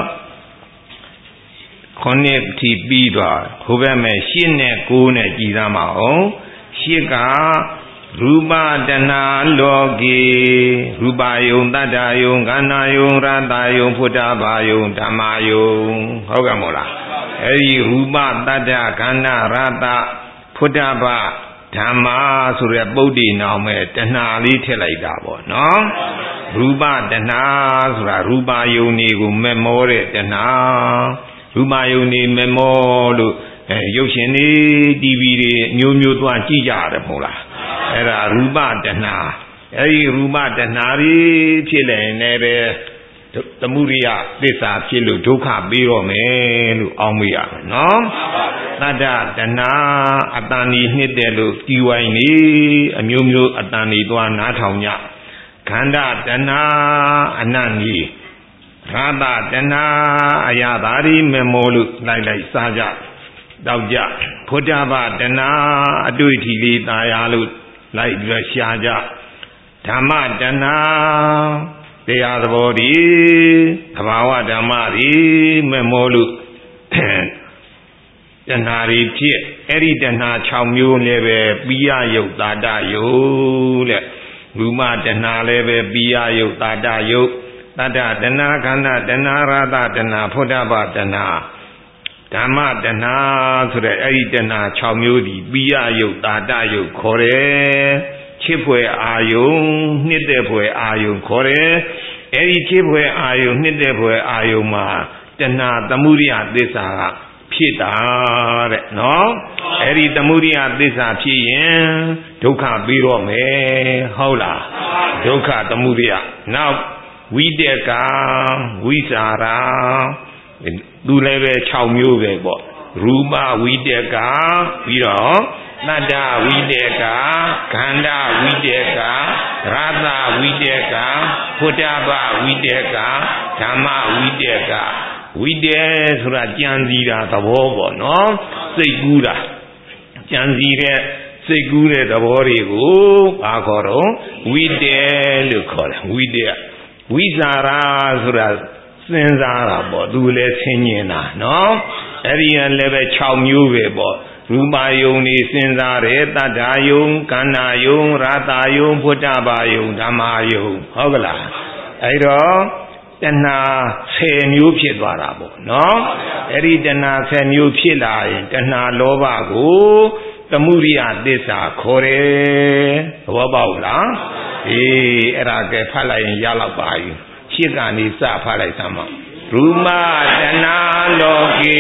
ခုနှစ်ထိပြီးသွားဟိုဘက်မဲ့8နဲ့9နဲ့ကြည်သားမအောင်8ကရူပတဏလောကေရူပယုံတတ္တယုံခန္ဓာယုံရတယုံဖုဒ္ဓဘာယုံဓမ္မယုံဟုတ်ကဲ့မို့လားအဲ့ဒီရူပတတ္တခန္ဓာရတဖုဒ္ဓဘာဓမ္မဆိုတဲ့ပုဒ်တိနောင်မဲ့တဏှာလေးထည့်လိုက်တာပေါ့နော်ရူပတဏှာဆိုတာရူပယုံတွေကိုမမောတဲ့တဏှာရူပယုံတွေမမောလို့ရုပ်ရှင်တွေတီဗီတွေမျိုးမျိုးသွားကြည့်ကြရတယ်မဟုတ်လားအဲ့ဒါရူပတဏှာရူပတဏှာရီဖြစ်လည်းနေပဲသမုဒိယသစ္စာဖြစ်လို့ဒုက္ခပြီးတော့မယ်လို့အောင်းမိရမယ်နော်တတ္တတဏှာအတန်ဒီနှစ်တယ်လို့ဒီဝိုင်းနေအမျိုးမျိုးအတန်ဒီသွားနားထောင်ကြခန္ဓာတဏှာအနတ်ကြီးရာသတဏှာအရာသာရီမေမောလို့လိုက်စားကြတောက်ကြဖုဒ္ဓဘာတဏှာအတွေ့အထိလေးตายရလို့လိုက်ပြီးတော့ရှားကြဓမ္မတဏှာတရားသဘောဒီသဘာဝဓမ္မဒီမေမောလို့တဏှာတွေဖြစ်အဲ့ဒီတဏှာ6မျိုးလည်းပဲပိယယုတ်တာတယုတ်တဲ့ရူမတဏှာလည်းပဲပိယယုတ်တာတယုတ်တတ္တတဏှာခန္ဓာတဏှာရာသတဏှာဖုဒ္ဓဘာတဏှာဓမ္မတဏှာဆိုတဲ့အဲ့ဒီတဏှာ6မျိုးဒီပိယယုတ်တာတယုတ်ခေါ်တယ်ချစ်ဖွယ်အာယုံနှစ်သက်ဖွယ်အာယုံခေါ်တယ်အဲ့ဒီချစ်ဖွယ်အာယုံနှစ်သက်ဖွယ်အာယုံမှာတဏှာသမုဒိယသစ္စာကဖြစ်တာတဲ့နော်အဲ့ဒီသမုဒိယသစ္စာဖြစ်ရင်ဒုက္ခပြီးတော့မယ်ဟုတ်လားဒုက္ခသမုဒိယနောက်ဝိတေကဝိစာရာသူလည်းပဲ6မျိုးပဲပေါ့ရူပဝိတေကပြီးတော့တတ္တဝိတေကခန္ဓာဝိတေကရာသဝိတေကဖုဒ္ဓဘာဝိတေကဓမ္မဝိတေကဝိတေဆိုတာကြံစည်တာသဘောပေါ့နော်စိတ်ကူးတာကြံစည်တဲ့စိတ်ကူးတဲ့သဘောတွေကိုဘာခေါ်တော့ဝိတေလို့ခေါ်တယ်ဝိတေဝိစာရာဆိုတာစဉ်းစားတာပေါ့သူလည်းဆင်ញင်တာနော်အဲ့ဒီလည်းပဲ6မျိုးပဲပေါ့ရူပယုံနေစဉ်းစားတယ်တတ္တယုံကန္နာယုံရာတာယုံဖုဒ္ဓဘာယုံဓမ္မာယုံဟုတ်ကလားအဲ့တော့တဏှာ10မျိုးဖြစ်သွားတာပေါ့နော်အဲ့ဒီတဏှာ10မျိုးဖြစ်လာရင်တဏှာလောဘကိုသမုဒိယသစ္စာခေါ်တယ်သဘောပေါက်လားအေးအဲ့ဒါကဲဖတ်လိုက်ရင်ရတော့ပါပြီရှစ်ကနေစဖတ်လိုက်သမ်းပါရူမတဏှာလောကေ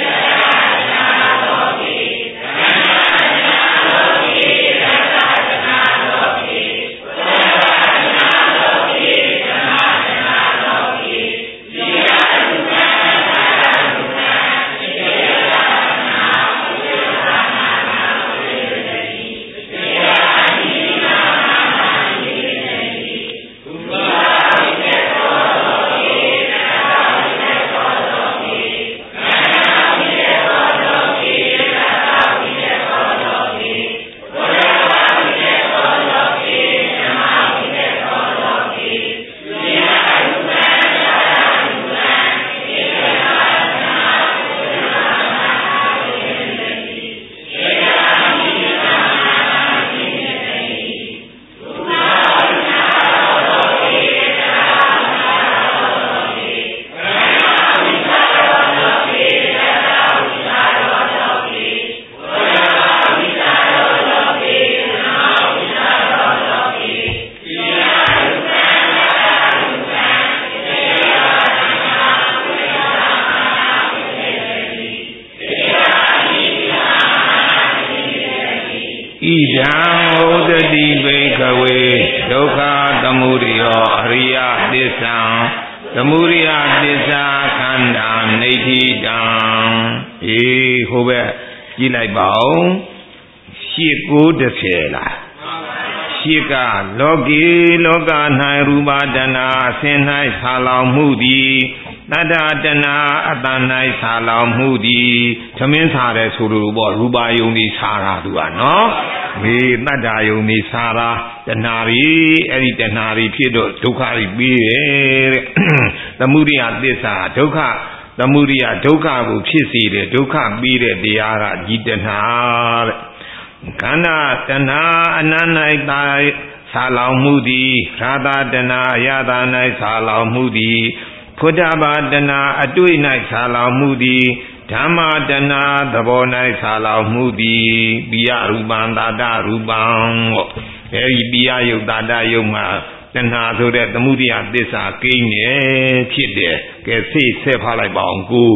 ဣဒံဩဒတိဘိကဝေဒုက္ခသမုဒယောအရိယသစ္စာသမုဒယသစ္စာခန္ဓာနေတိတံဟိုဘက်ကြည့်လိုက်ပါဦးရှစ်930လားရှစ်ကလောကီလောက၌ရူပတဏှာအစဉ်၌ဆာလောင်မှုသည်တတ္တတဏှာအတန်၌ဆာလောင်မှုသည်သမင်းစားတယ်ဆိုလိုပေါ့ရူပယုံဒီစားတာသူကနော်မေတတ္တယုံဒီစားတာတဏှာရီအဲ့ဒီတဏှာရီဖြစ်တော့ဒုက္ခရီပြီးတယ်တဲ့သမုဒိယသစ္စာဒုက္ခသမုဒိယဒုက္ခကိုဖြစ်စေတယ်ဒုက္ခပြီးတဲ့တရားကဒီတဏှာတဲ့ခန္ဓာတဏှာအနန္တ၌သာဆာလောင်မှုသည်ရာသတဏှာအယတာ၌ဆာလောင်မှုသည်ဖုဒ္ဓဘာတဏှာအတွေ့၌ဆာလောင်မှုသည်ဓမ္မတဏှာသဘော၌ဆာလောင်မှုသည်ပိယရူပံတာတရူပံပေါ့အဲဒီပိယယုတ်တာတယုတ်မှာတဏှာဆိုတဲ့သမုဒိယသစ္စာကိန်းနေဖြစ်တယ်ကဲစိတ်ဆက်ဖားလိုက်ပါအောင်ကို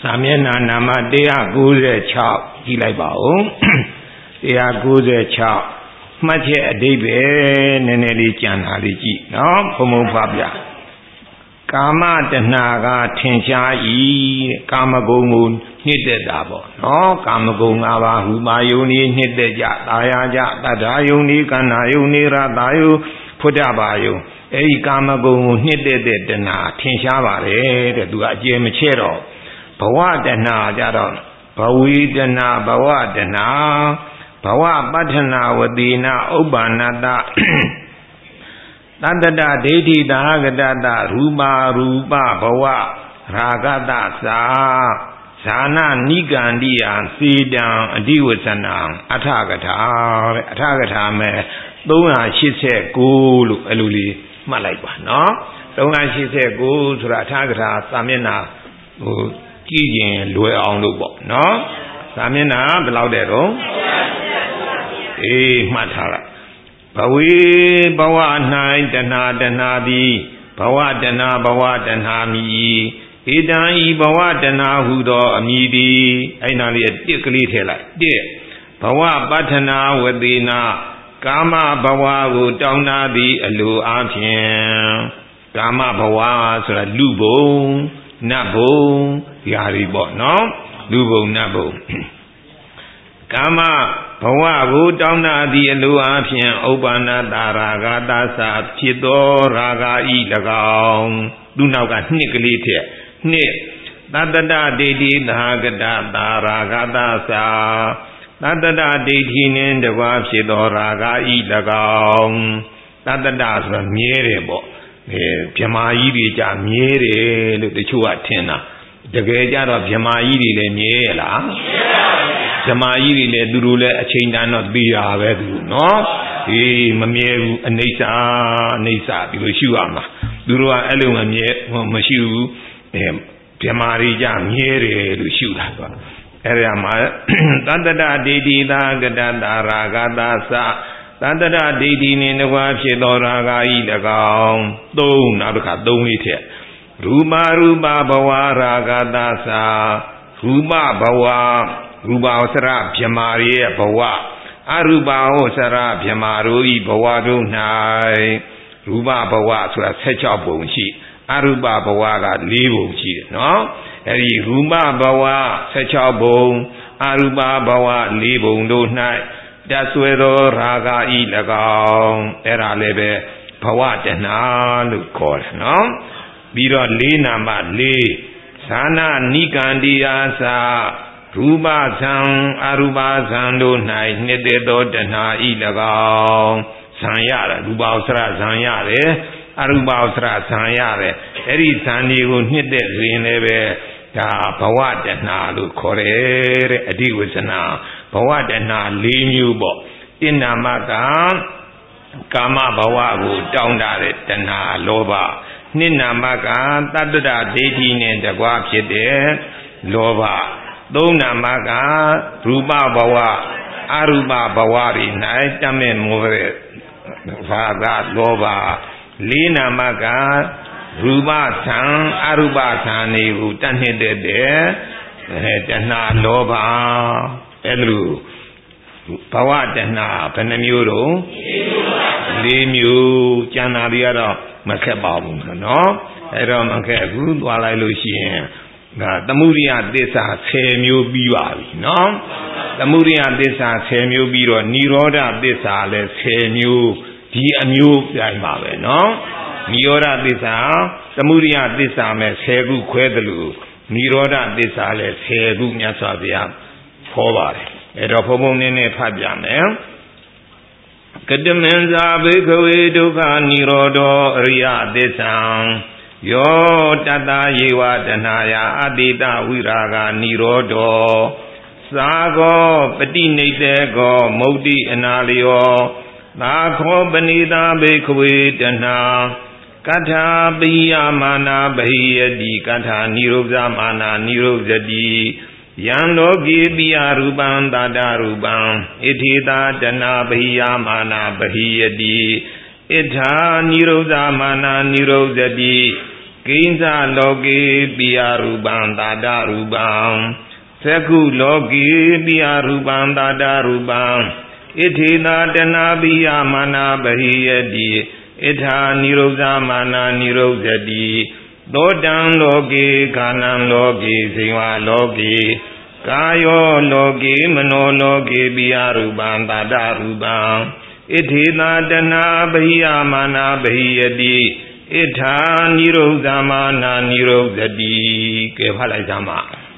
စာမျက်နှာနံပါတ်196ကြည့်လိုက်ပါဦး196မှတ်ချက်အဓိပ္ပာယ်နည်းနည်းလေးကြံတာလေးကြည့်နော်ဘုံဘုံဖတ်ပြကာမတဏှာကထင်ရှား၏ကာမဂုဏ်ကိုနှစ်သက်တာပေါ့နော်ကာမဂုဏ်၅ပါးရူပယုန်ဤနှစ်သက်ကြသာယာကြတတ္ထာယုန်ဤကန္နာယုန်ဤရတာယုဖုဒ္ဓဘာယုန်အဲဒီကာမဂုဏ်ကိုနှစ်သက်တဲ့တဏှာထင်ရှားပါတယ်တဲ့သူကအကျယ်မချဲ့တော့ဘဝတဏှာကြတော့ဘဝီတဏှာဘဝတဏှာဘဝပဋ္ဌနာဝတိနာဥပ္ပန္နတသတ္တတဒိဋ္ဌိတာဂတတရူပါရူပဘဝရာဂတသာဇာနာနိကန္တိယစေတံအဓိဝဇနံအထကထာတဲ့အထကထာမဲ့389လို့အဲ့လိုလေးမှတ်လိုက်ပါနော်389ဆိုတာအထကထာစာမျက်နှာကြည့်ရင်လွယ်အောင်လို့ပေါ့နော်စာမျက်နှာဘယ်လောက်တဲ့တော့မှတ်ထားလိုက်ဘဝေဘဝ၌တဏှာသည်ဘဝတဏှာမည်ဧတံဤဘဝတဏှာဟုသောအမည်သည်အဲ့နာလေးတစ်ကလေးထည့်လိုက်1ဘဝပဋ္ဌနာဝတိနာကာမဘဝကိုတောင်းတာသည်အလိုအားဖြင့်ကာမဘဝဆိုတာလူဘုံနတ်ဘုံယာရီပေါ့နော်လူဘုံနတ်ဘုံကာမဘဝကိုတောင်းတာသည်အလိုအားဖြင့်ဥပ္ပန္နတာရာဂသသဖြစ်သောရာဂဤ၎င်းသူနောက်ကနှစ်ကလေးထက်နှစ်သတ္တတဒိဋ္ဌိသာဂတတာရာဂသသတ္တတဒိဋ္ဌိနှင့်တကွာဖြစ်သောရာဂဤ၎င်းသတ္တတဆိုတာမြဲတယ်ပေါ့ဗြဟ္မာကြီးတွေကြမြဲတယ်လို့တချို့ကထင်တာတကယ်ကြတော့ဗြဟ္မာကြီးတွေလည်းမြဲရလားဗြဟ္မာကြီးတွေလည်းသူတို့လည်းအချိန်တန်တော့သိရပဲသူနော်မမြဲဘူးအနိစ္စဒီလိုရှိရမှာသူတို့ကအဲ့လိုမမြဲမရှိဘူးဗြဟ္မာတွေကြမြဲတယ်လို့ရှုတာကွာအဲ့ဒါမှာသတ္တတဒိဋ္ဌိသာဂတတာရာဂသသတ္တတဒိဋ္ဌိနှင့်တကွာဖြစ်သောရာဂဤ၎င်း3နောက်တစ်ခါ3လေးထက်ရူပဘဝရာဂသရူပဘဝရူပဝဆရဗြဟ္မာရဲ့ဘဝအရူပဝဆရဗြဟ္မာတို့ဤဘဝတို့၌ရူပဘဝဆိုတာ16ပုံရှိအရူပဘဝက4ပုံရှိတယ်နော်အဲဒီရူပဘဝ16ပုံအရူပဘဝ4ပုံတို့၌တဆွေသောရာဂဤ၎င်းအဲ့ဒါလည်းပဲဘဝတဏှာလို့ခေါ်တယ်နော်ပြီးတော့4နာမ4ဇာနာနိကန္တိယာသာရူပဇံအရူပဇံတို့၌နှစ်သက်သောတဏှာဤ၎င်းဇံရတယ်ရူပဝဆရဇံရတယ်အရူပဝဆရဇံရတယ်အဲ့ဒီဇံတွေကိုနှစ်သက်ရင်လည်းပဲဒါဘဝတဏှာလို့ခေါ်တယ်တဲ့အဓိဝဇနာဘဝတဏှာ4မျိုးပေါ့တိနာမကကာမဘဝကိုတောင်းတတဲ့တဏှာလောဘနှစ်နာမကတတ္တဒိဋ္ဌိနဲ့တကွာဖြစ်တဲ့လောဘ3နာမကရူပဘဝအရူပဘဝတွေ၌တတ်မဲ့မောတဲ့ဘာသာလောဘ4နာမကရူပသံအရူပသံတွေကိုတတ်နှစ်တဲ့တဏှာလောဘအဲ့လိုဘဝတဏှာဘယ်နှမျိုးတော့4မျိုးကျန်တာတွေကတော့မခက်ပါဘူးနော်အဲ့တော့မခက်ဘူးသွားလိုက်လို့ရှိရင်ဒါသမုဒိယသစ္စာ10မျိုးပြီးပါပြီနော်သမုဒိယသစ္စာ10မျိုးပြီးတော့និရောဓသစ္စာလည်း10မျိုးဒီအမျိုးပြိုင်ပါပဲနော်និရောဓသစ္စာသမုဒိယသစ္စာမဲ့10ခုခွဲတယ်လို့និရောဓသစ္စာလည်း10ခုမြတ်စွာဘုရားခေါ်ပါတယ်အဲ့တော့ဘုံဘုံနည်းနည်းဖတ်ပြမယ်ကတမင်္ဇာဘေခဝေဒုက္ခនិရောဓောအရိယသစ္စာယောတတယေဝတဏှာယအတိတဝိရာဂនិရောဓောသာခောပတိနိတေကောမုဒ္တိအနာလျောသာခောပဏိတာဘေခဝေတဏှာကထာပိယမာနာဘဟိယတိကထာនិရောဓမာနာនិရောဓတိယံလောကေပိယရူပံသာတရူပံဣတိတာတဏဘဟိယမာနာဘဟိယတိဣထာនិရောဓမာနာនិရောဓတိ Kinsa loki piya rupang tata rupang Saku loki piya rupang tata rupang Ithina dana piya mana bahiyati Itha nirodha mana nirodhati Dodang loki kanang loki siva loki Kayo loki mano loki piya rupang tata rupang Ithina dana piya mana bahiyati Itha nirodha mana nirodhati Ke phalai sama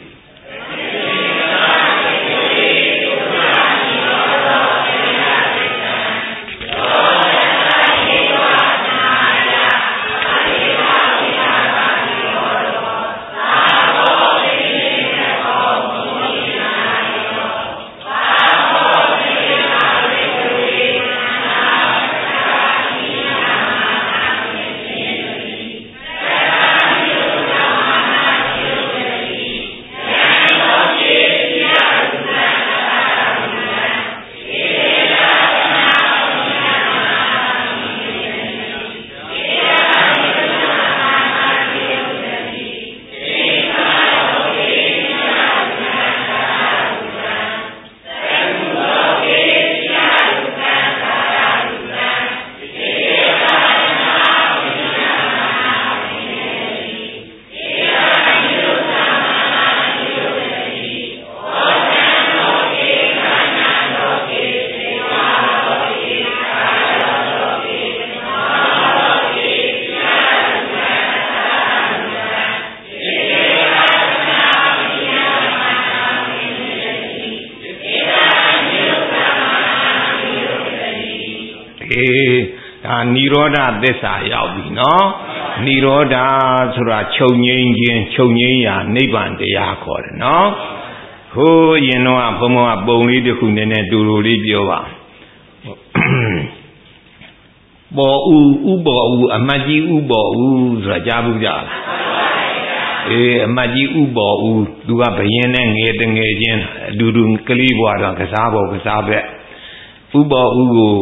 Nirodha thissaရောက်ပြီနော် Nirodha ဆိုတာချုပ်ငြိမ်းခြင်းချုပ်ငြိမ်းရာနိဗ္ဗာန်တရားခေါ်တယ်နော်ဟိုးရင်တော့ဘုံဘုံကပုံလေးတစ်ခုနည်းနည်းတူတူလေးပြောပါပေါ်ဥပေါ်ဥအမတ်ကြီးဥပေါ်ဥဆိုတာကြားဘူးကြလားအမတ်ကြီးဥပေါ်ဥသူကဘယင်းနဲ့ငယ်တငယ်ချင်းအတူတူကလေးဘွားတော့ကစားပေါ်ကစားဘက်ဥပေါ်ဥကို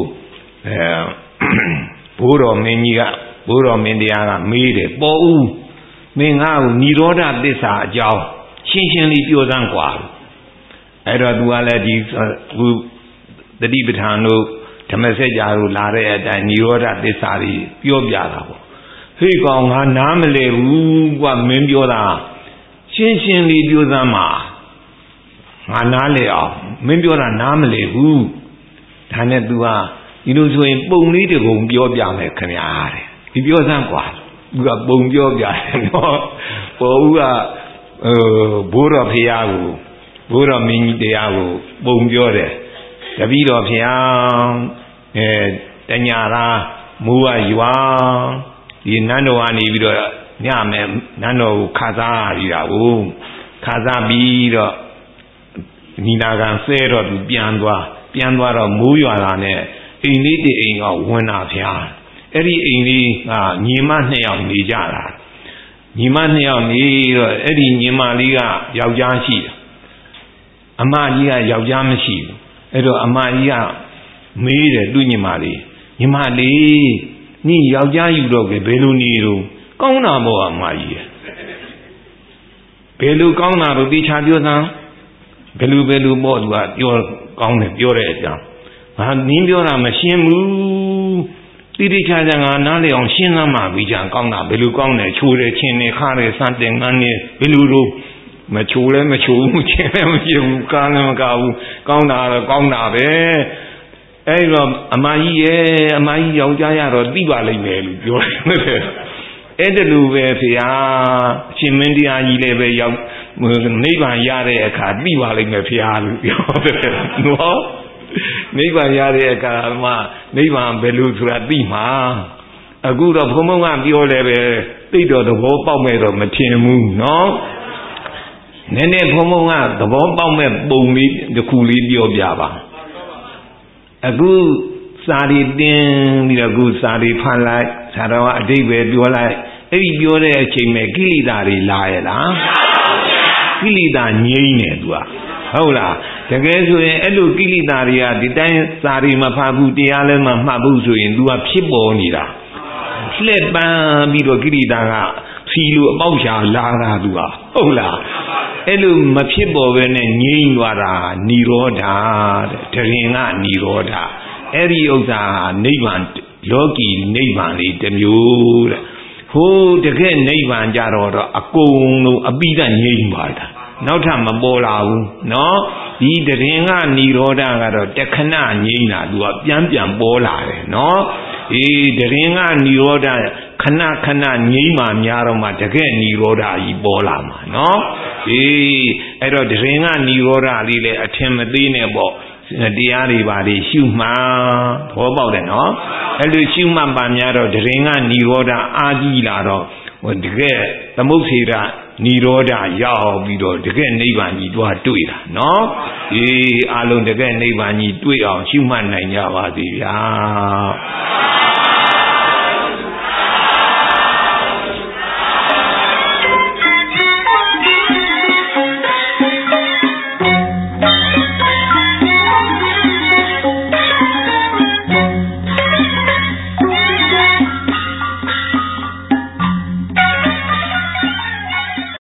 ဘိုးတော်မင်းကြီးကဘိုးတော်မင်းတရားကမေးတယ်ပေါ်ဦးမင်းငါ့ကိုនិရောဓသစ္စာအကြောင်းရှင်းရှင်းလေးပြောစမ်းกว่าအဲ့တော့သူကလည်းဒီတတိပဋ္ဌာန်တို့ဓမ္မစကြာတို့လာတဲ့အတိုင်းនិရောဓသစ္စာတွေပြောပြတာပေါ့ဟေ့ကောင်ငါနားမလဲဘူးကွာမင်းပြောတာရှင်းရှင်းလေးပြောစမ်းမှာငါနားလဲအောင်မင်းပြောတာနားမလဲဘူးဒါနဲ့သူကဒီလိုဆိုရင်ပုံလေးတကုံပြောပြမယ်ခင်ဗျာတဲ့ဒီပြောစမ်းกว่าသူကပုံပြောပြတယ်နော်ပေါ်ဦးကဘိုးတော်ဖရာကိုဘိုးတော်မင်းကြီးတရားကိုပုံပြောတယ်တပည့်တော်ဖရာတညာလားမိုးကရွာဒီနန်းတော်ကနေပြီးတော့ညမယ်နန်းတော်ကိုခါစားပြီးတာကိုခါစားပြီးတော့ညီလာခံဆဲတော့သူပြန်သွားတော့မိုးရွာလာနဲ့အိမ်လေးတအိမ်ကဝင်လာဖျားအဲ့ဒီအိမ်လေးကညီမနှစ်ယောက်နေကြတာညီမနှစ်ယောက်နေတော့အဲ့ဒီညီမလေးကယောက်ျားရှိတယ်အမကြီးကယောက်ျားမရှိဘူးအဲ့တော့အမကြီးကမေးတယ်သူ့ညီမလေးညီယောက်ျားယူတော့ဘယ်လိုနေတော့ကောင်းတာပေါ့အမကြီးဘယ်လိုကောင်းတာလို့တိချာပြောစမ်းဘယ်လိုပေါ့သူကပြောကောင်းတယ်ပြောတဲ့အကြောင်းဟာနင်းပြောတာမရှင်းဘူးတိတိကျကျငါနားလေအောင်ရှင်းသမ်းမှပြီးကြကောင်းတာဘယ်လိုကောင်းတယ်ချိုးတယ်ချင်းတယ်ခါတယ်စတင်ငန်းနေဘယ်လိုတော့မချိုးလဲမချိုးဘူးချင်းလည်းမချိုးဘူးကားလည်းမကားဘူးကောင်းတာတော့ကောင်းတာပဲအဲ့တော့အမကြီးယောက်ျားရတော့သိပါလိမ့်မယ်လို့ပြောတယ်အဲ့ဒါလိုပဲဖေဟာအရှင်မင်းတရားကြီးလည်းပဲရောက်နိဗ္ဗာန်ရတဲ့အခါသိပါလိမ့်မယ်ဖေဟာလို့ပြောတယ်နော်နိဗ္ဗာန်ရတဲ့အခါမှာနိဗ္ဗာန်ဘယ်လိုဆိုတာသိမှာအခုတော့ဘုံဘုံကပြောတယ်ပဲသိတော့သဘောပေါက်မဲ့တော့မထင်ဘူးနော်နည်းနည်းဘုံဘုံကသဘောပေါက်မဲ့ပုံလေးတစ်ခုလေးပြောပြပါအခုစာရီတင်းပြီးတော့အခုစာရီဖတ်လိုက်ဆရာတော်ကအဓိပ္ပာယ်ပြောလိုက်အဲ့ဒီပြောတဲ့အချိန်မဲ့ကိလေသာတွေလာရဲ့လားကိလေသာငြိမ်းတယ်သူကဟုတ်လားတကယ်ဆိုရင်အဲ့လိုကိလေသာတွေကဒီတိုင်းစာရီမဖတ်ဘူးတရားလည်းမမှတ်ဘူးဆိုရင်သူကဖြစ်ပေါ်နေတာလှည့်ပန်းပြီးတော့ကိလေသာကဖီလိုအပေါက်ရှာလာတာသူဟာဟုတ်လားအဲ့လိုမဖြစ်ပေါ်ပဲနဲ့ငြိမ့်သွားတာនិရောဓတဲ့တရင်ကនិရောဓအဲ့ဒီဥစ္စာနိဗ္ဗာန်လောကီနိဗ္ဗာန်လေးတစ်မျိုးတဲ့ဟိုးတကယ်နိဗ္ဗာန်ကြတော့အကုန်လုံးအပိဓာငြိမ့်သွားတာနောက်ထပ်မပေါ်လာဘူးနော်ဒီတရင်ကនិရောဓကတော့တခဏငြိမ့်တာသူကပြန်ပေါ်လာတယ်နော်အေးတရင်ကនិရောဓခဏခဏငြိမ့်မှများတော့မှတကယ်និရောဓကြီးပေါ်လာမှာနော်အေးအဲ့တော့တရင်ကនិရောဓလေးလေအထင်မသေးနဲ့ပေါ့တရားတွေပါတွေရှုမှန်ဘောပေါက်တယ်နော်အဲ့လိုရှုမှတ်ပါများတော့တရင်ကនិရောဓအာကြီးလာတော့တကယ်သမုတ်စေရនិရောဓရောက်ပြီးတော့တကယ်နိဗ္ဗာန်ကြီးတွားတွေ့တာနော်အေးအလုံးတကယ်နိဗ္ဗာန်ကြီးတွေ့အောင်ရှုမှတ်နိုင်ကြပါစေဗျာ